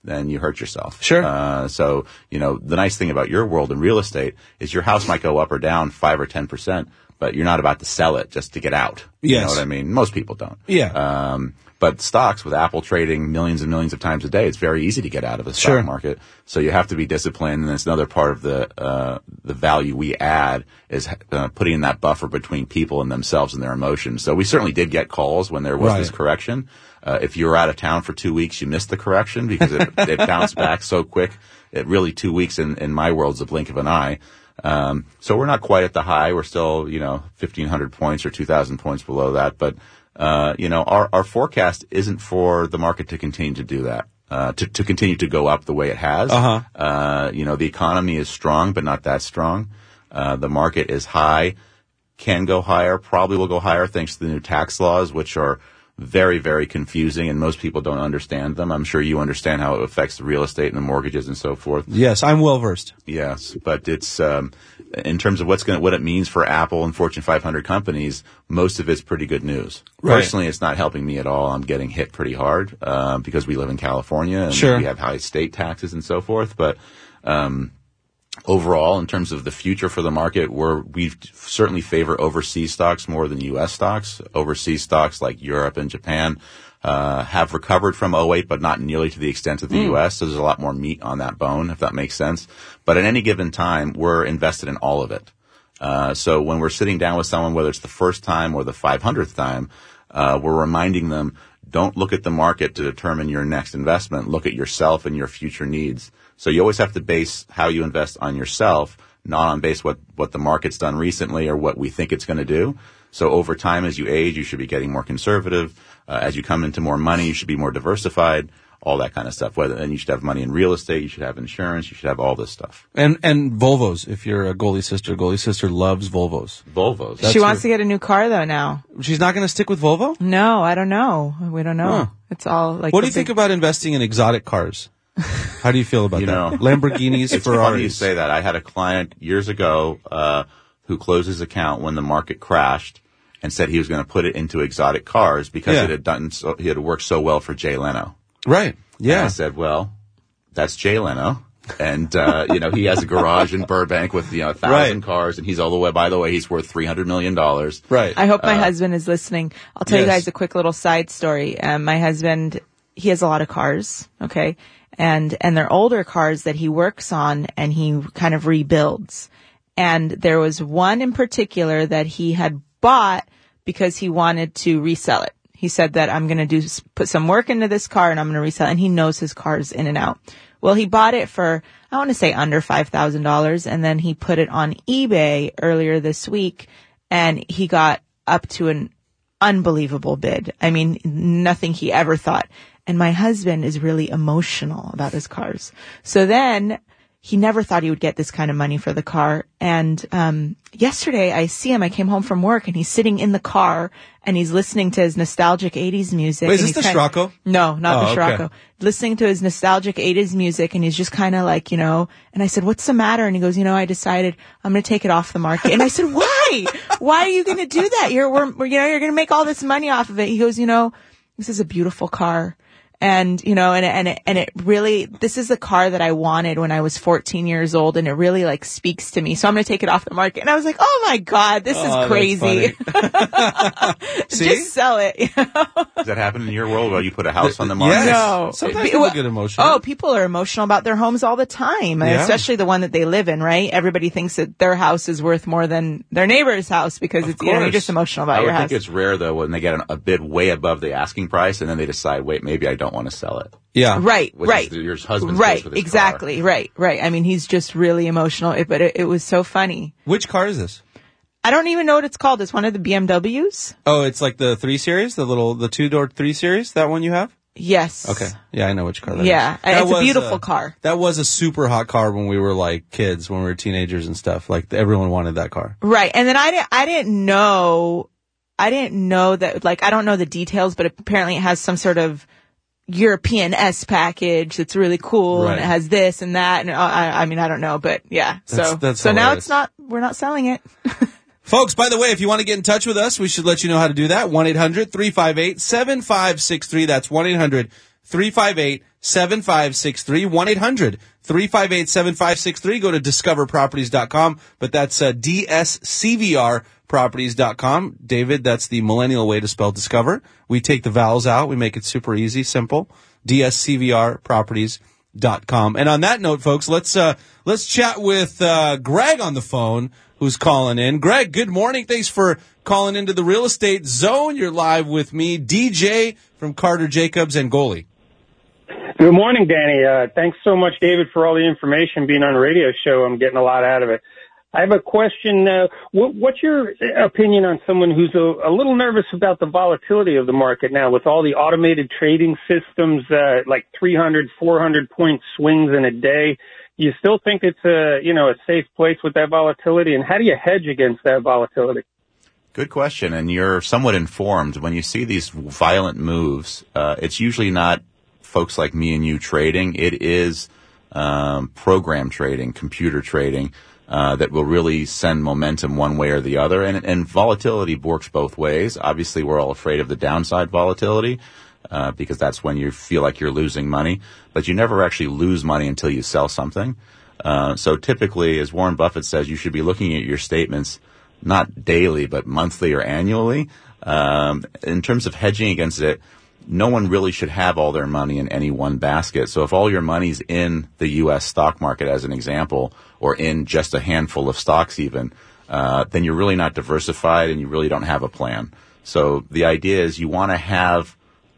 then you hurt yourself. Sure. Uh, so, you know, the nice thing about your world in real estate is your house might go up or down five or ten percent, but you're not about to sell it just to get out. You Yes. know what I mean? Most people don't. Yeah. Um, but stocks, with Apple trading millions and millions of times a day, it's very easy to get out of the stock Sure. market. So you have to be disciplined, and that's another part of the uh, the value we add is uh, putting in that buffer between people and themselves and their emotions. So we certainly did get calls when there was Right. this correction. Uh, if you were out of town for two weeks, you missed the correction because it, it bounced back so quick. It really, two weeks in, in my world is a blink of an eye. Um, so we're not quite at the high. We're still, you know, fifteen hundred points or two thousand points below that. But, uh, you know, our, our forecast isn't for the market to continue to do that, uh, to, to continue to go up the way it has. Uh-huh. Uh, you know, the economy is strong, but not that strong. Uh, the market is high, can go higher, probably will go higher thanks to the new tax laws, which are very, very confusing, and most people don't understand them. I'm sure you understand how it affects the real estate and the mortgages and so forth. Yes, I'm well versed. Yes, but it's um, in terms of what's going, what it means for Apple and Fortune five hundred companies. Most of it's pretty good news. Right. Personally, it's not helping me at all. I'm getting hit pretty hard uh, because we live in California and Sure. we have high state taxes and so forth. But um, overall, in terms of the future for the market, we're, we certainly favor overseas stocks more than U S stocks. Overseas stocks like Europe and Japan uh, have recovered from oh eight, but not nearly to the extent of the Mm. U S. So there's a lot more meat on that bone, if that makes sense. But at any given time, we're invested in all of it. Uh, so when we're sitting down with someone, whether it's the first time or the five hundredth time, uh, we're reminding them, don't look at the market to determine your next investment. Look at yourself and your future needs. So you always have to base how you invest on yourself, not on base what, what the market's done recently or what we think it's going to do. So over time, as you age, you should be getting more conservative. Uh, as you come into more money, you should be more diversified, all that kind of stuff. Whether, and you should have money in real estate, you should have insurance, you should have all this stuff. And and Volvos, if you're a goalie sister. Goalie sister loves Volvos. Volvos. That's she wants her- to get a new car though now. She's not going to stick with Volvo? No, I don't know. We don't know. Huh. It's all like. What do the you think big- about investing in exotic cars? How do you feel about You that? know, Lamborghinis, it's funny you Ferraris. say that. I had a client years ago uh, who closed his account when the market crashed and said he was going to put it into exotic cars because Yeah. it had done so, it had worked so well for Jay Leno. Right. Yeah. And I said, well, that's Jay Leno. And, uh, you know, he has a garage in Burbank with, you know, a thousand Right. cars, and he's all the way, by the way, he's worth three hundred million dollars. Right. I hope my Uh, husband is listening. I'll tell you yes. guys a quick little side story. Um, my husband, he has a lot of cars, okay? And, and they're older cars that he works on and he kind of rebuilds. And there was one in particular that he had bought because he wanted to resell it. He said that I'm going to do, put some work into this car and I'm going to resell it. And he knows his cars in and out. Well, he bought it for, I want to say under five thousand dollars. And then he put it on eBay earlier this week and he got up to an unbelievable bid. I mean, nothing he ever thought. And my husband is really emotional about his cars. So then he never thought he would get this kind of money for the car. And, um, yesterday I see him, I came home from work and he's sitting in the car and he's listening to his nostalgic eighties music. Wait, is and this he's the kind- Scirocco? No, not Oh, the okay. Scirocco. Listening to his nostalgic eighties music and he's just kind of like, you know, and I said, what's the matter? And he goes, you know, I decided I'm going to take it off the market. And I said, why? Why are you going to do that? You're, we're, we're, you know, you're going to make all this money off of it. He goes, you know, this is a beautiful car. And, you know, and, and it, and it really, this is the car that I wanted when I was fourteen years old and it really like speaks to me. So I'm going to take it off the market. And I was like, oh my God, this Oh, is that's crazy. See? Just sell it. You know? Does that happen in your world where you put a house on the market? Yes. No. Sometimes Be- people well- get emotional. Oh, people are emotional about their homes all the time, Yeah. especially the one that they live in, right? Everybody thinks that their house is worth more than their neighbor's house because Of it's, you know, you're course. just emotional about I your would house. think it's rare, though, when they get an, a bid way above the asking price and then they decide, wait, maybe I don't want to sell it. Yeah. Right, Which right. is the- your husband's right, case with his exactly, car. right, right. I mean, he's just really emotional, it, but it, it was so funny. Which car is this? I don't even know what it's called. It's one of the B M Ws. Oh, it's like the three series, the little, the two door three series, that one you have? Yes. Okay. Yeah, I know which car that Yeah, is. That it's a was, beautiful uh, car. That was a super hot car when we were like kids, when we were teenagers and stuff. Like everyone wanted that car. Right. And then I didn't, I didn't know, I didn't know that, like, I don't know the details, but apparently it has some sort of European S package that's really cool Right. and it has this and that. And uh, I, I mean, I don't know, but yeah. That's- so, that's so now hilarious. it's not, we're not selling it. Folks, by the way, if you want to get in touch with us, we should let you know how to do that. one eight hundred three five eight seven five six three. That's one eight hundred three five eight, seven five six three. one eight hundred, three five eight, seven five six three. Go to discover properties dot com, but that's uh, D S C V R properties dot com. David, that's the millennial way to spell discover. We take the vowels out. We make it super easy, simple. D S C V R properties dot com. And on that note, folks, let's uh, let's chat with uh, Greg on the phone, who's calling in. Greg, good morning. Thanks for calling into the Real Estate Zone. You're live with me, D J from Carter Jacobs and Goalie. Good morning, Danny. Uh, thanks so much, David, for all the information. Being on a radio show, I'm getting a lot out of it. I have a question. Uh, what, what's your opinion on someone who's a, a little nervous about the volatility of the market now with all the automated trading systems, uh, like three hundred, four hundred point swings in a day? Do you still think it's a, you know, a safe place with that volatility? And how do you hedge against that volatility? Good question, and you're somewhat informed. When you see these violent moves, uh, it's usually not folks like me and you trading. It is um, program trading, computer trading, uh, that will really send momentum one way or the other. And, and volatility works both ways. Obviously, we're all afraid of the downside volatility uh, because that's when you feel like you're losing money. But you never actually lose money until you sell something. Uh, so typically, as Warren Buffett says, you should be looking at your statements not daily, but monthly or annually. Um, in terms of hedging against it, no one really should have all their money in any one basket. So if all your money's in the U S stock market, as an example, or in just a handful of stocks even, uh, then you're really not diversified and you really don't have a plan. So the idea is you want to have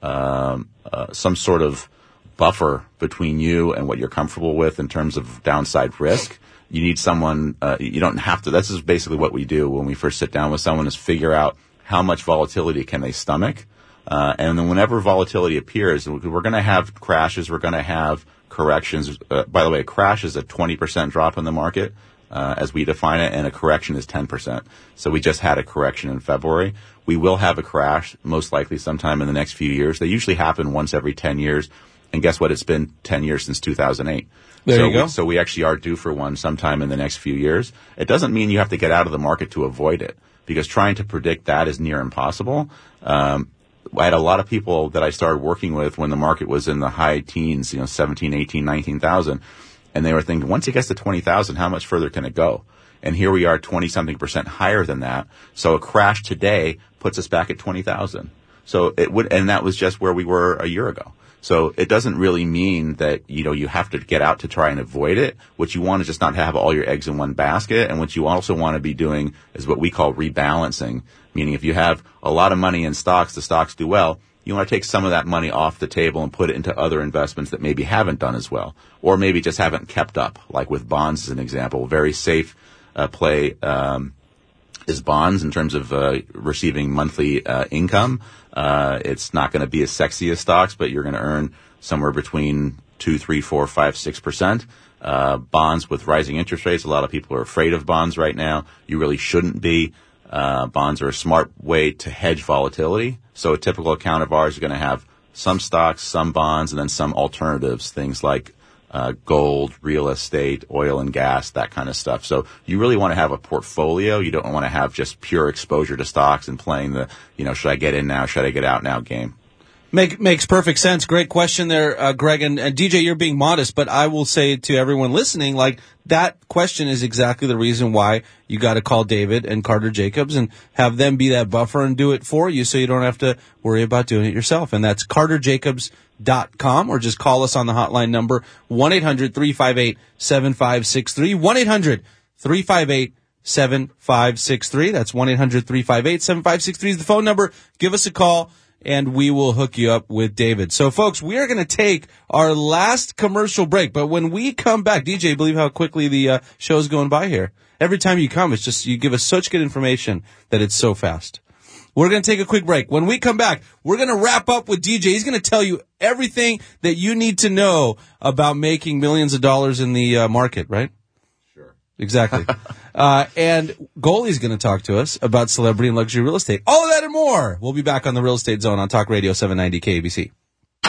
um, uh, some sort of buffer between you and what you're comfortable with in terms of downside risk. You need someone, uh, you don't have to, this is basically what we do when we first sit down with someone, is figure out how much volatility can they stomach. Uh, and then whenever volatility appears, we're going to have crashes, we're going to have corrections. Uh, by the way, a crash is a twenty percent drop in the market, uh, as we define it, and a correction is ten percent. So we just had a correction in February. We will have a crash, most likely sometime in the next few years. They usually happen once every ten years. And guess what? It's been ten years since two thousand eight. There so you go. We, so we actually are due for one sometime in the next few years. It doesn't mean you have to get out of the market to avoid it, because trying to predict that is near impossible. Um, I had a lot of people that I started working with when the market was in the high teens, you know, seventeen, eighteen, nineteen thousand. And they were thinking, once it gets to twenty thousand, how much further can it go? And here we are twenty something percent higher than that. So a crash today puts us back at twenty thousand. So it would, and that was just where we were a year ago. So it doesn't really mean that, you know, you have to get out to try and avoid it. What you want is just not have all your eggs in one basket. And what you also want to be doing is what we call rebalancing, meaning if you have a lot of money in stocks, the stocks do well, you want to take some of that money off the table and put it into other investments that maybe haven't done as well, or maybe just haven't kept up, like with bonds as an example. Very safe uh, play um, is bonds in terms of uh, receiving monthly uh, income. Uh, it's not going to be as sexy as stocks, but you're going to earn somewhere between two, three, four, five, six percent. Uh, bonds with rising interest rates. A lot of people are afraid of bonds right now. You really shouldn't be. Uh, bonds are a smart way to hedge volatility. So a typical account of ours is going to have some stocks, some bonds, and then some alternatives, things like uh, gold, real estate, oil and gas, that kind of stuff. So you really want to have a portfolio. You don't want to have just pure exposure to stocks and playing the, you know, should I get in now, should I get out now game. Make, makes perfect sense. Great question there, uh, Greg. And, and D J, you're being modest, but I will say to everyone listening, like, that question is exactly the reason why you got to call David and Carter Jacobs and have them be that buffer and do it for you so you don't have to worry about doing it yourself. And that's carter jacobs dot com, or just call us on the hotline number one eight hundred, three five eight, seven five six three, one eight hundred, three five eight, seven five six three. That's one eight hundred, three five eight, seven five six three is the phone number. Give us a call, and we will hook you up with David. So, folks, we are going to take our last commercial break. But when we come back, D J, believe how quickly the uh, show's going by here. Every time you come, it's just you give us such good information that it's so fast. We're going to take a quick break. When we come back, we're going to wrap up with D J. He's going to tell you everything that you need to know about making millions of dollars in the uh, market, right? Sure. Exactly. uh, and Goalie's going to talk to us about celebrity and luxury real estate. All of that and more. We'll be back on the Real Estate Zone on Talk Radio seven ninety K A B C.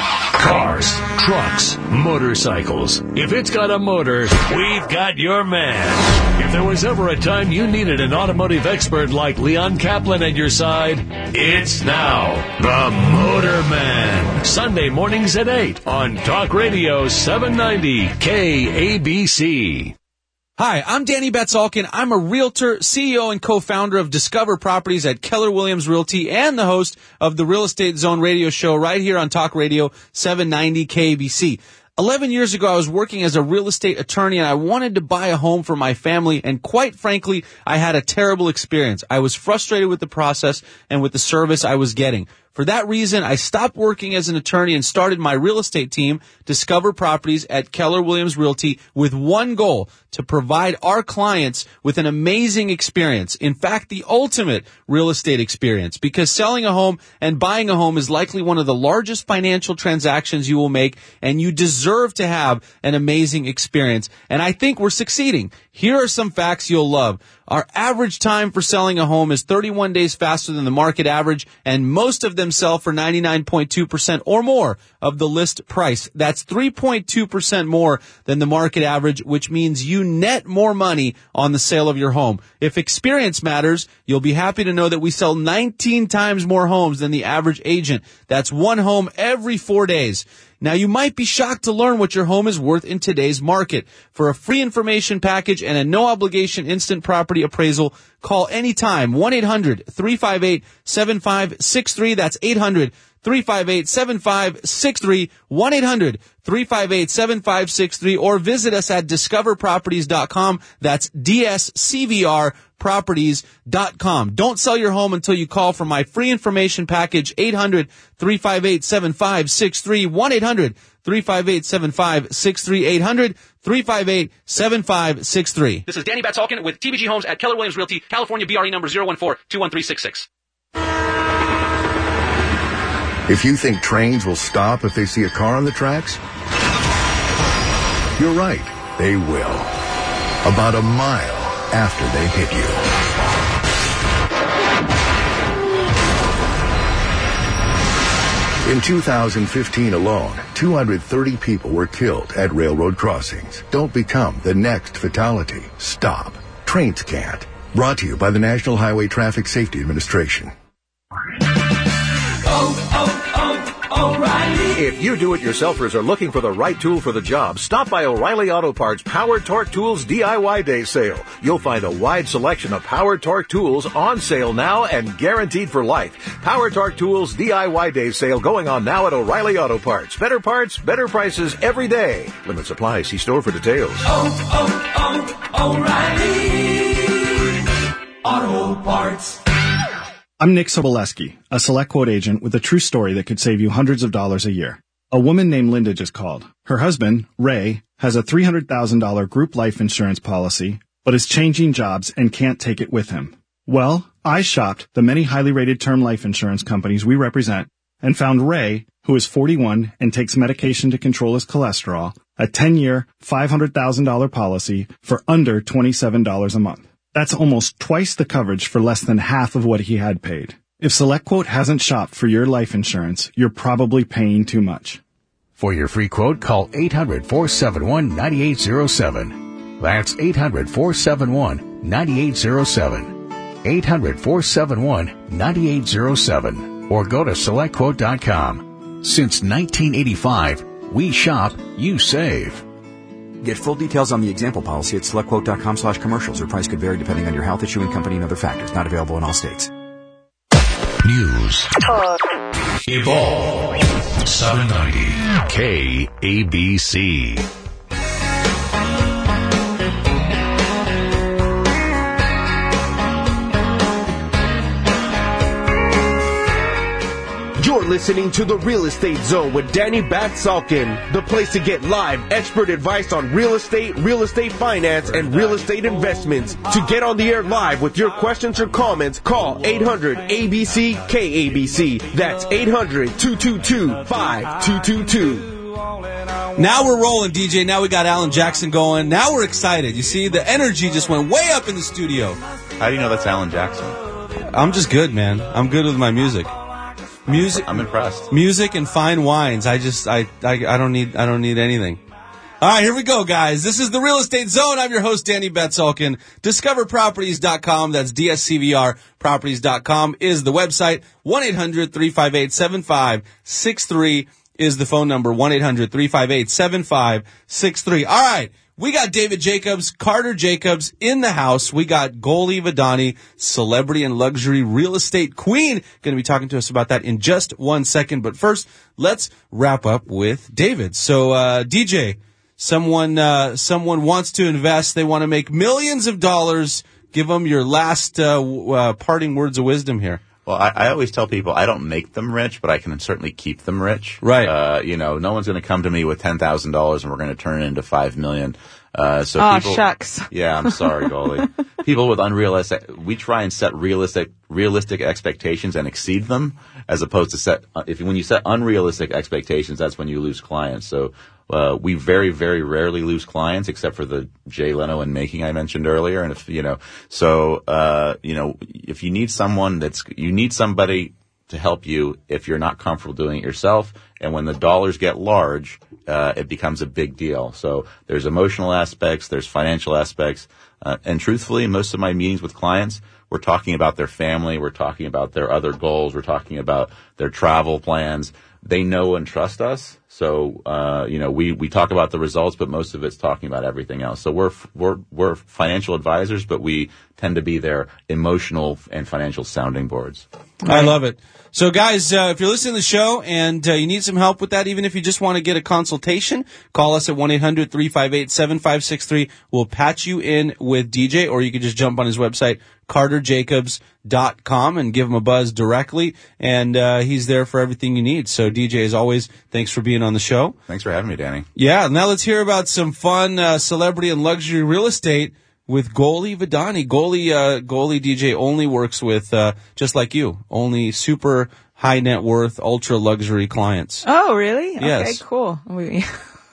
Cars, trucks, motorcycles. If it's got a motor, we've got your man. If there was ever a time you needed an automotive expert like Leon Kaplan at your side, it's now. The Motor Man. Sunday mornings at eight on Talk Radio seven ninety K A B C. Hi, I'm Danny Batsalkin. I'm a realtor, C E O, and co-founder of Discover Properties at Keller Williams Realty and the host of the Real Estate Zone radio show right here on Talk Radio seven ninety K A B C. Eleven years ago, I was working as a real estate attorney and I wanted to buy a home for my family, and quite frankly, I had a terrible experience. I was frustrated with the process and with the service I was getting. For that reason, I stopped working as an attorney and started my real estate team, Discover Properties at Keller Williams Realty, with one goal: to provide our clients with an amazing experience. In fact, the ultimate real estate experience, because selling a home and buying a home is likely one of the largest financial transactions you will make, and you deserve to have an amazing experience. And I think we're succeeding. Here are some facts you'll love. Our average time for selling a home is thirty-one days faster than the market average, and most of them sell for ninety-nine point two percent or more of the list price. That's three point two percent more than the market average, which means you net more money on the sale of your home. If experience matters, you'll be happy to know that we sell nineteen times more homes than the average agent. That's one home every four days. Now, you might be shocked to learn what your home is worth in today's market. For a free information package and a no-obligation instant property appraisal, call anytime, one eight hundred three five eight seven five six three. That's eight hundred three five eight seven five six three, one eight hundred three five eight seven five six three, or visit us at discover properties dot com. That's D S C V R properties dot com. Don't sell your home until you call for my free information package, eight hundred three five eight seven five six three, one eight hundred three five eight seven five six three, eight hundred three five eight seven five six three. This is Danny Batsalkin with T V G Homes at Keller Williams Realty, California, B R E number zero one four two one three six six. If you think trains will stop if they see a car on the tracks, you're right, they will. About a mile after they hit you. In two thousand fifteen alone, two hundred thirty people were killed at railroad crossings. Don't become the next fatality. Stop. Trains can't. Brought to you by the National Highway Traffic Safety Administration. If you do-it-yourselfers are looking for the right tool for the job, stop by O'Reilly Auto Parts Power Torque Tools D I Y Day Sale. You'll find a wide selection of Power Torque tools on sale now and guaranteed for life. Power Torque Tools D I Y Day Sale going on now at O'Reilly Auto Parts. Better parts, better prices every day. Limit supply. See store for details. Oh, oh, oh, O'Reilly Auto Parts. I'm Nick Soboleski, a Select Quote agent with a true story that could save you hundreds of dollars a year. A woman named Linda just called. Her husband, Ray, has a three hundred thousand dollars group life insurance policy, but is changing jobs and can't take it with him. Well, I shopped the many highly rated term life insurance companies we represent and found Ray, who is forty-one and takes medication to control his cholesterol, a ten-year, five hundred thousand dollars policy for under twenty-seven dollars a month. That's almost twice the coverage for less than half of what he had paid. If SelectQuote hasn't shopped for your life insurance, you're probably paying too much. For your free quote, call eight hundred four seven one nine eight zero seven. That's eight hundred four seven one nine eight zero seven. eight hundred four seven one nine eight zero seven. Or go to select quote dot com. Since nineteen eighty-five, we shop, you save. Get full details on the example policy at select quote dot com slash commercials. Your price could vary depending on your health, issuing company, and other factors. Not available in all states. News. Talk. Evolve. seven ninety K A B C. You're listening to The Real Estate Zone with Danny Batsalkin, the place to get live expert advice on real estate, real estate finance, and real estate investments. To get on the air live with your questions or comments, call eight hundred A B C K A B C. That's eight hundred two two two five two two two. Now we're rolling, D J. Now we got Alan Jackson going. Now we're excited. You see, the energy just went way up in the studio. How do you know that's Alan Jackson? I'm just good, man. I'm good with my music. Music. I'm impressed. Music and fine wines. I just, I, I, I don't need, I don't need anything. All right, here we go, guys. This is the Real Estate Zone. I'm your host, Danny Batsalkin. discover properties dot com. That's D S C V R properties dot com is the website. one eight hundred three five eight seven five six three is the phone number. one eight hundred three five eight seven five six three. All right. We got David Jacobs, Carter Jacobs in the house. We got Goli Vidani, celebrity and luxury real estate queen, going to be talking to us about that in just one second. But first, let's wrap up with David. So, uh, D J, someone, uh, someone wants to invest. They want to make millions of dollars. Give them your last, uh, uh, parting words of wisdom here. Well, I, I always tell people I don't make them rich, but I can certainly keep them rich. Right. Uh, you know, no one's going to come to me with ten thousand dollars and we're going to turn it into five million dollars. Uh, so oh, people, shucks. Yeah, I'm sorry, Goli. People with unrealistic, we try and set realistic, realistic expectations and exceed them, as opposed to set, if when you set unrealistic expectations, that's when you lose clients. So, uh, we very, very rarely lose clients, except for the Jay Leno and making I mentioned earlier. And if, you know, so, uh, you know, if you need someone that's, you need somebody to help you if you're not comfortable doing it yourself. And when the dollars get large, uh, it becomes a big deal. So there's emotional aspects, there's financial aspects. Uh, and truthfully, most of my meetings with clients, we're talking about their family, we're talking about their other goals, we're talking about their travel plans. They know and trust us. So, uh, you know, we, we talk about the results, but most of it's talking about everything else. So we're, we're, we're financial advisors, but we tend to be their emotional and financial sounding boards. I love it. So, guys, uh, if you're listening to the show and uh, you need some help with that, even if you just want to get a consultation, call us at one eight hundred three five eight seven five six three. We'll patch you in with D J, or you can just jump on his website, carter jacobs dot com, and give him a buzz directly, and uh, he's there for everything you need. So, D J, as always, thanks for being on the show. Thanks for having me, Danny. Yeah, now let's hear about some fun uh, celebrity and luxury real estate with Goli Vidani. Goli, uh, Goli D J only works with, uh, just like you, only super high net worth, ultra luxury clients. Oh, really? Yes. Okay, cool. We-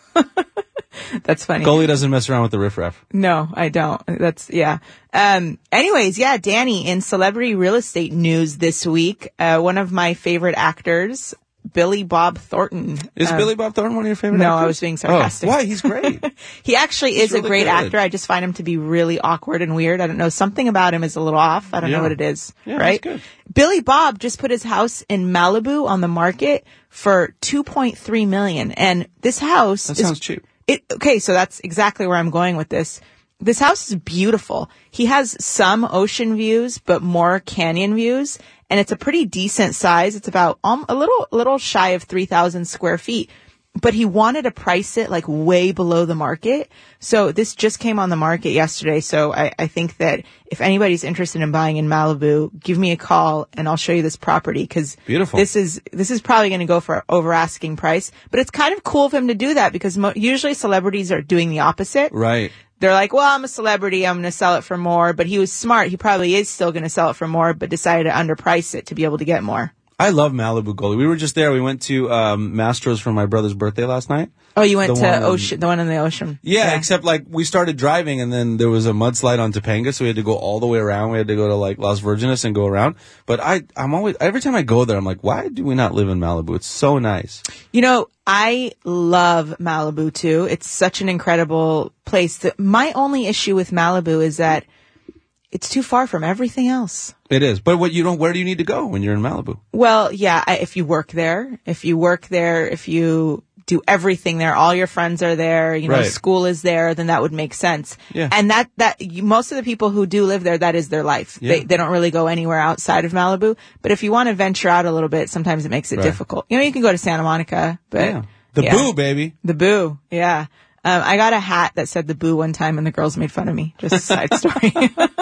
That's funny. Goli doesn't mess around with the riffraff. No, I don't. That's, yeah. Um, anyways, yeah, Danny, in celebrity real estate news this week, uh, one of my favorite actors, Billy Bob Thornton. Is um, Billy Bob Thornton one of your favorite no, actors? No, I was being sarcastic. Oh, why? He's great. He actually He's is really a great good. actor. I just find him to be really awkward and weird. I don't know. Something about him is a little off. I don't Yeah. know what it is. Yeah, right? he's good. Billy Bob just put his house in Malibu on the market for two point three million dollars. And this house That is, sounds cheap. It, okay, so that's exactly where I'm going with this. This house is beautiful. He has some ocean views, but more canyon views, and it's a pretty decent size. It's about um, a little, a little shy of three thousand square feet. But he wanted to price it like way below the market. So this just came on the market yesterday. So I, I think that if anybody's interested in buying in Malibu, give me a call and I'll show you this property, because Beautiful. this is, this is probably going to go for over asking price. But it's kind of cool of him to do that, because mo- usually celebrities are doing the opposite. Right. They're like, well, I'm a celebrity, I'm going to sell it for more. But he was smart. He probably is still going to sell it for more, but decided to underprice it to be able to get more. I love Malibu, Goli. We were just there. We went to um, Mastro's for my brother's birthday last night. Oh, you went The to one in- ocean, the one in the ocean. Yeah, except like we started driving and then there was a mudslide on Topanga, so we had to go all the way around. We had to go to like Las Virgenes and go around. But I, I'm always, every time I go there, I'm like, why do we not live in Malibu? It's so nice. You know, I love Malibu too. It's such an incredible place. The, my only issue with Malibu is that it's too far from everything else. It is. But what you don't, where do you need to go when you're in Malibu? Well, yeah, I, if you work there, if you work there, if you do everything there, all your friends are there, you know, Right. school is there, then that would make sense. Yeah. And that, that, you, most of the people who do live there, that is their life. Yeah. They, they don't really go anywhere outside of Malibu. But if you want to venture out a little bit, sometimes it makes it Right. difficult. You know, you can go to Santa Monica, but. Yeah. The yeah. Boo, baby. The Boo, yeah. Um, I got a hat that said the Boo one time and the girls made fun of me. Just a side story.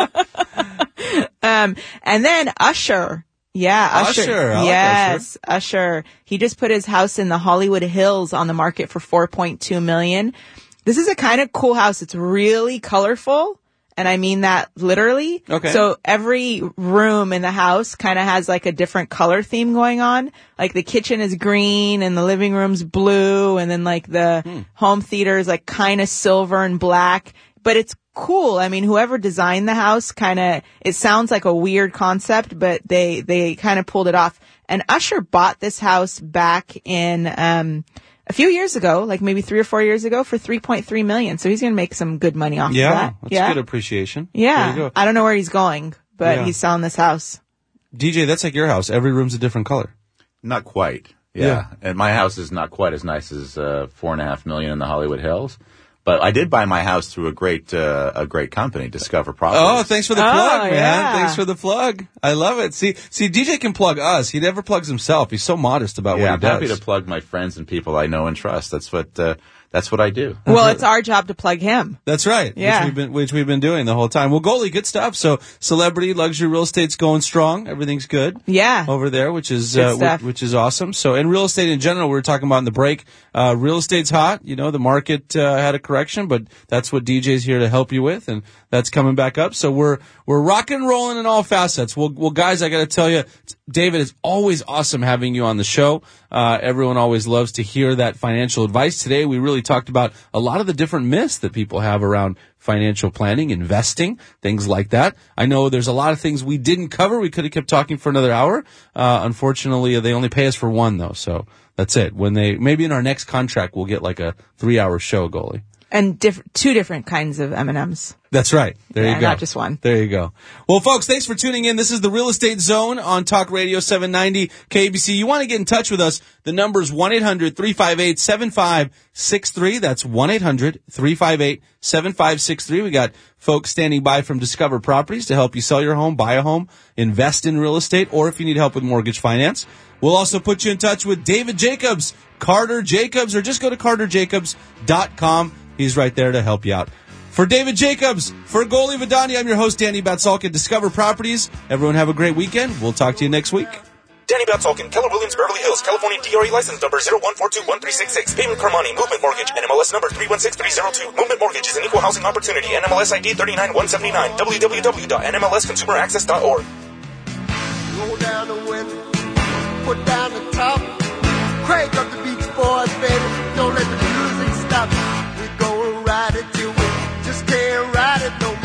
um, and then Usher. Yeah, Usher. Usher. I like yes, Usher. He just put his house in the Hollywood Hills on the market for four point two million dollars. This is a kind of cool house. It's really colorful. And I mean that literally. Okay. So every room in the house kind of has like a different color theme going on. Like the kitchen is green and the living room's blue, and then like the Hmm. home theater is like kind of silver and black. But it's cool. I mean, whoever designed the house kind of, it sounds like a weird concept, but they, they kind of pulled it off. And Usher bought this house back in, um, a few years ago, like maybe three or four years ago for three point three million. So he's going to make some good money off Yeah, of that. that's Yeah. good appreciation. There Yeah. you go. I don't know where he's going, but Yeah. he's selling this house. D J, that's like your house. Every room's a different color. Not quite. Yeah. Yeah. And my house is not quite as nice as uh, four and a half million in the Hollywood Hills. But I did buy my house through a great uh, a great company, Discover Properties. Oh, thanks for the Oh, plug, man. yeah. Thanks for the plug. I love it. See, see, D J can plug us. He never plugs himself. He's so modest about yeah, what he I'm does. happy to plug my friends and people I know and trust. That's what uh, that's what I do. Well, it's our job to plug him. That's right. Yeah. Which we've been, which we've been doing the whole time. Well, Goalie, good stuff. So celebrity luxury real estate's going strong. Everything's good. Yeah. Over there, which is, Good uh, stuff. which, which is awesome. So, and real estate in general, we were talking about in the break, uh, real estate's hot. You know, the market, uh, had a correction, but that's what D J's here to help you with. And that's coming back up. So we're, we're rocking and rolling in all facets. Well, well, guys, I got to tell you, David, it's always awesome having you on the show. Uh, everyone always loves to hear that financial advice. Today, we really talked about a lot of the different myths that people have around financial planning, investing, things like that. I know there's a lot of things we didn't cover. We could have kept talking for another hour. Uh, unfortunately, they only pay us for one though. So that's it. When they, maybe in our next contract, we'll get like a three hour show, Goalie. And diff- two different kinds of M and M's. That's right. There Yeah, you go. not just one. There you go. Well, folks, thanks for tuning in. This is the Real Estate Zone on Talk Radio seven ninety K B C. You want to get in touch with us, the number's one eight hundred three five eight seven five six three. That's one eight hundred three five eight seven five six three. We got folks standing by from Discover Properties to help you sell your home, buy a home, invest in real estate, or if you need help with mortgage finance. We'll also put you in touch with David Jacobs, Carter Jacobs, or just go to carter jacobs dot com. He's right there to help you out. For David Jacobs, for Goalie Vidani, I'm your host, Danny Batsalkin, Discover Properties. Everyone have a great weekend. We'll talk to you next week. Danny Batsalkin, Keller Williams, Beverly Hills, California, D R E license number zero one four two one three six six. Payment Carmani, Movement Mortgage, N M L S number three one six three zero two. Movement Mortgage is an equal housing opportunity. N M L S I D three nine one seven nine. w w w dot n m l s consumer access dot org. Roll down the window, put down the top, crank up the Beach Boys, baby. Don't let the music stop. We gonna ride it till we just can't ride it no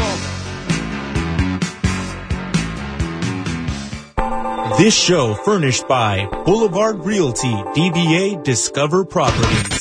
more. This show furnished by Boulevard Realty, D B A Discover Properties.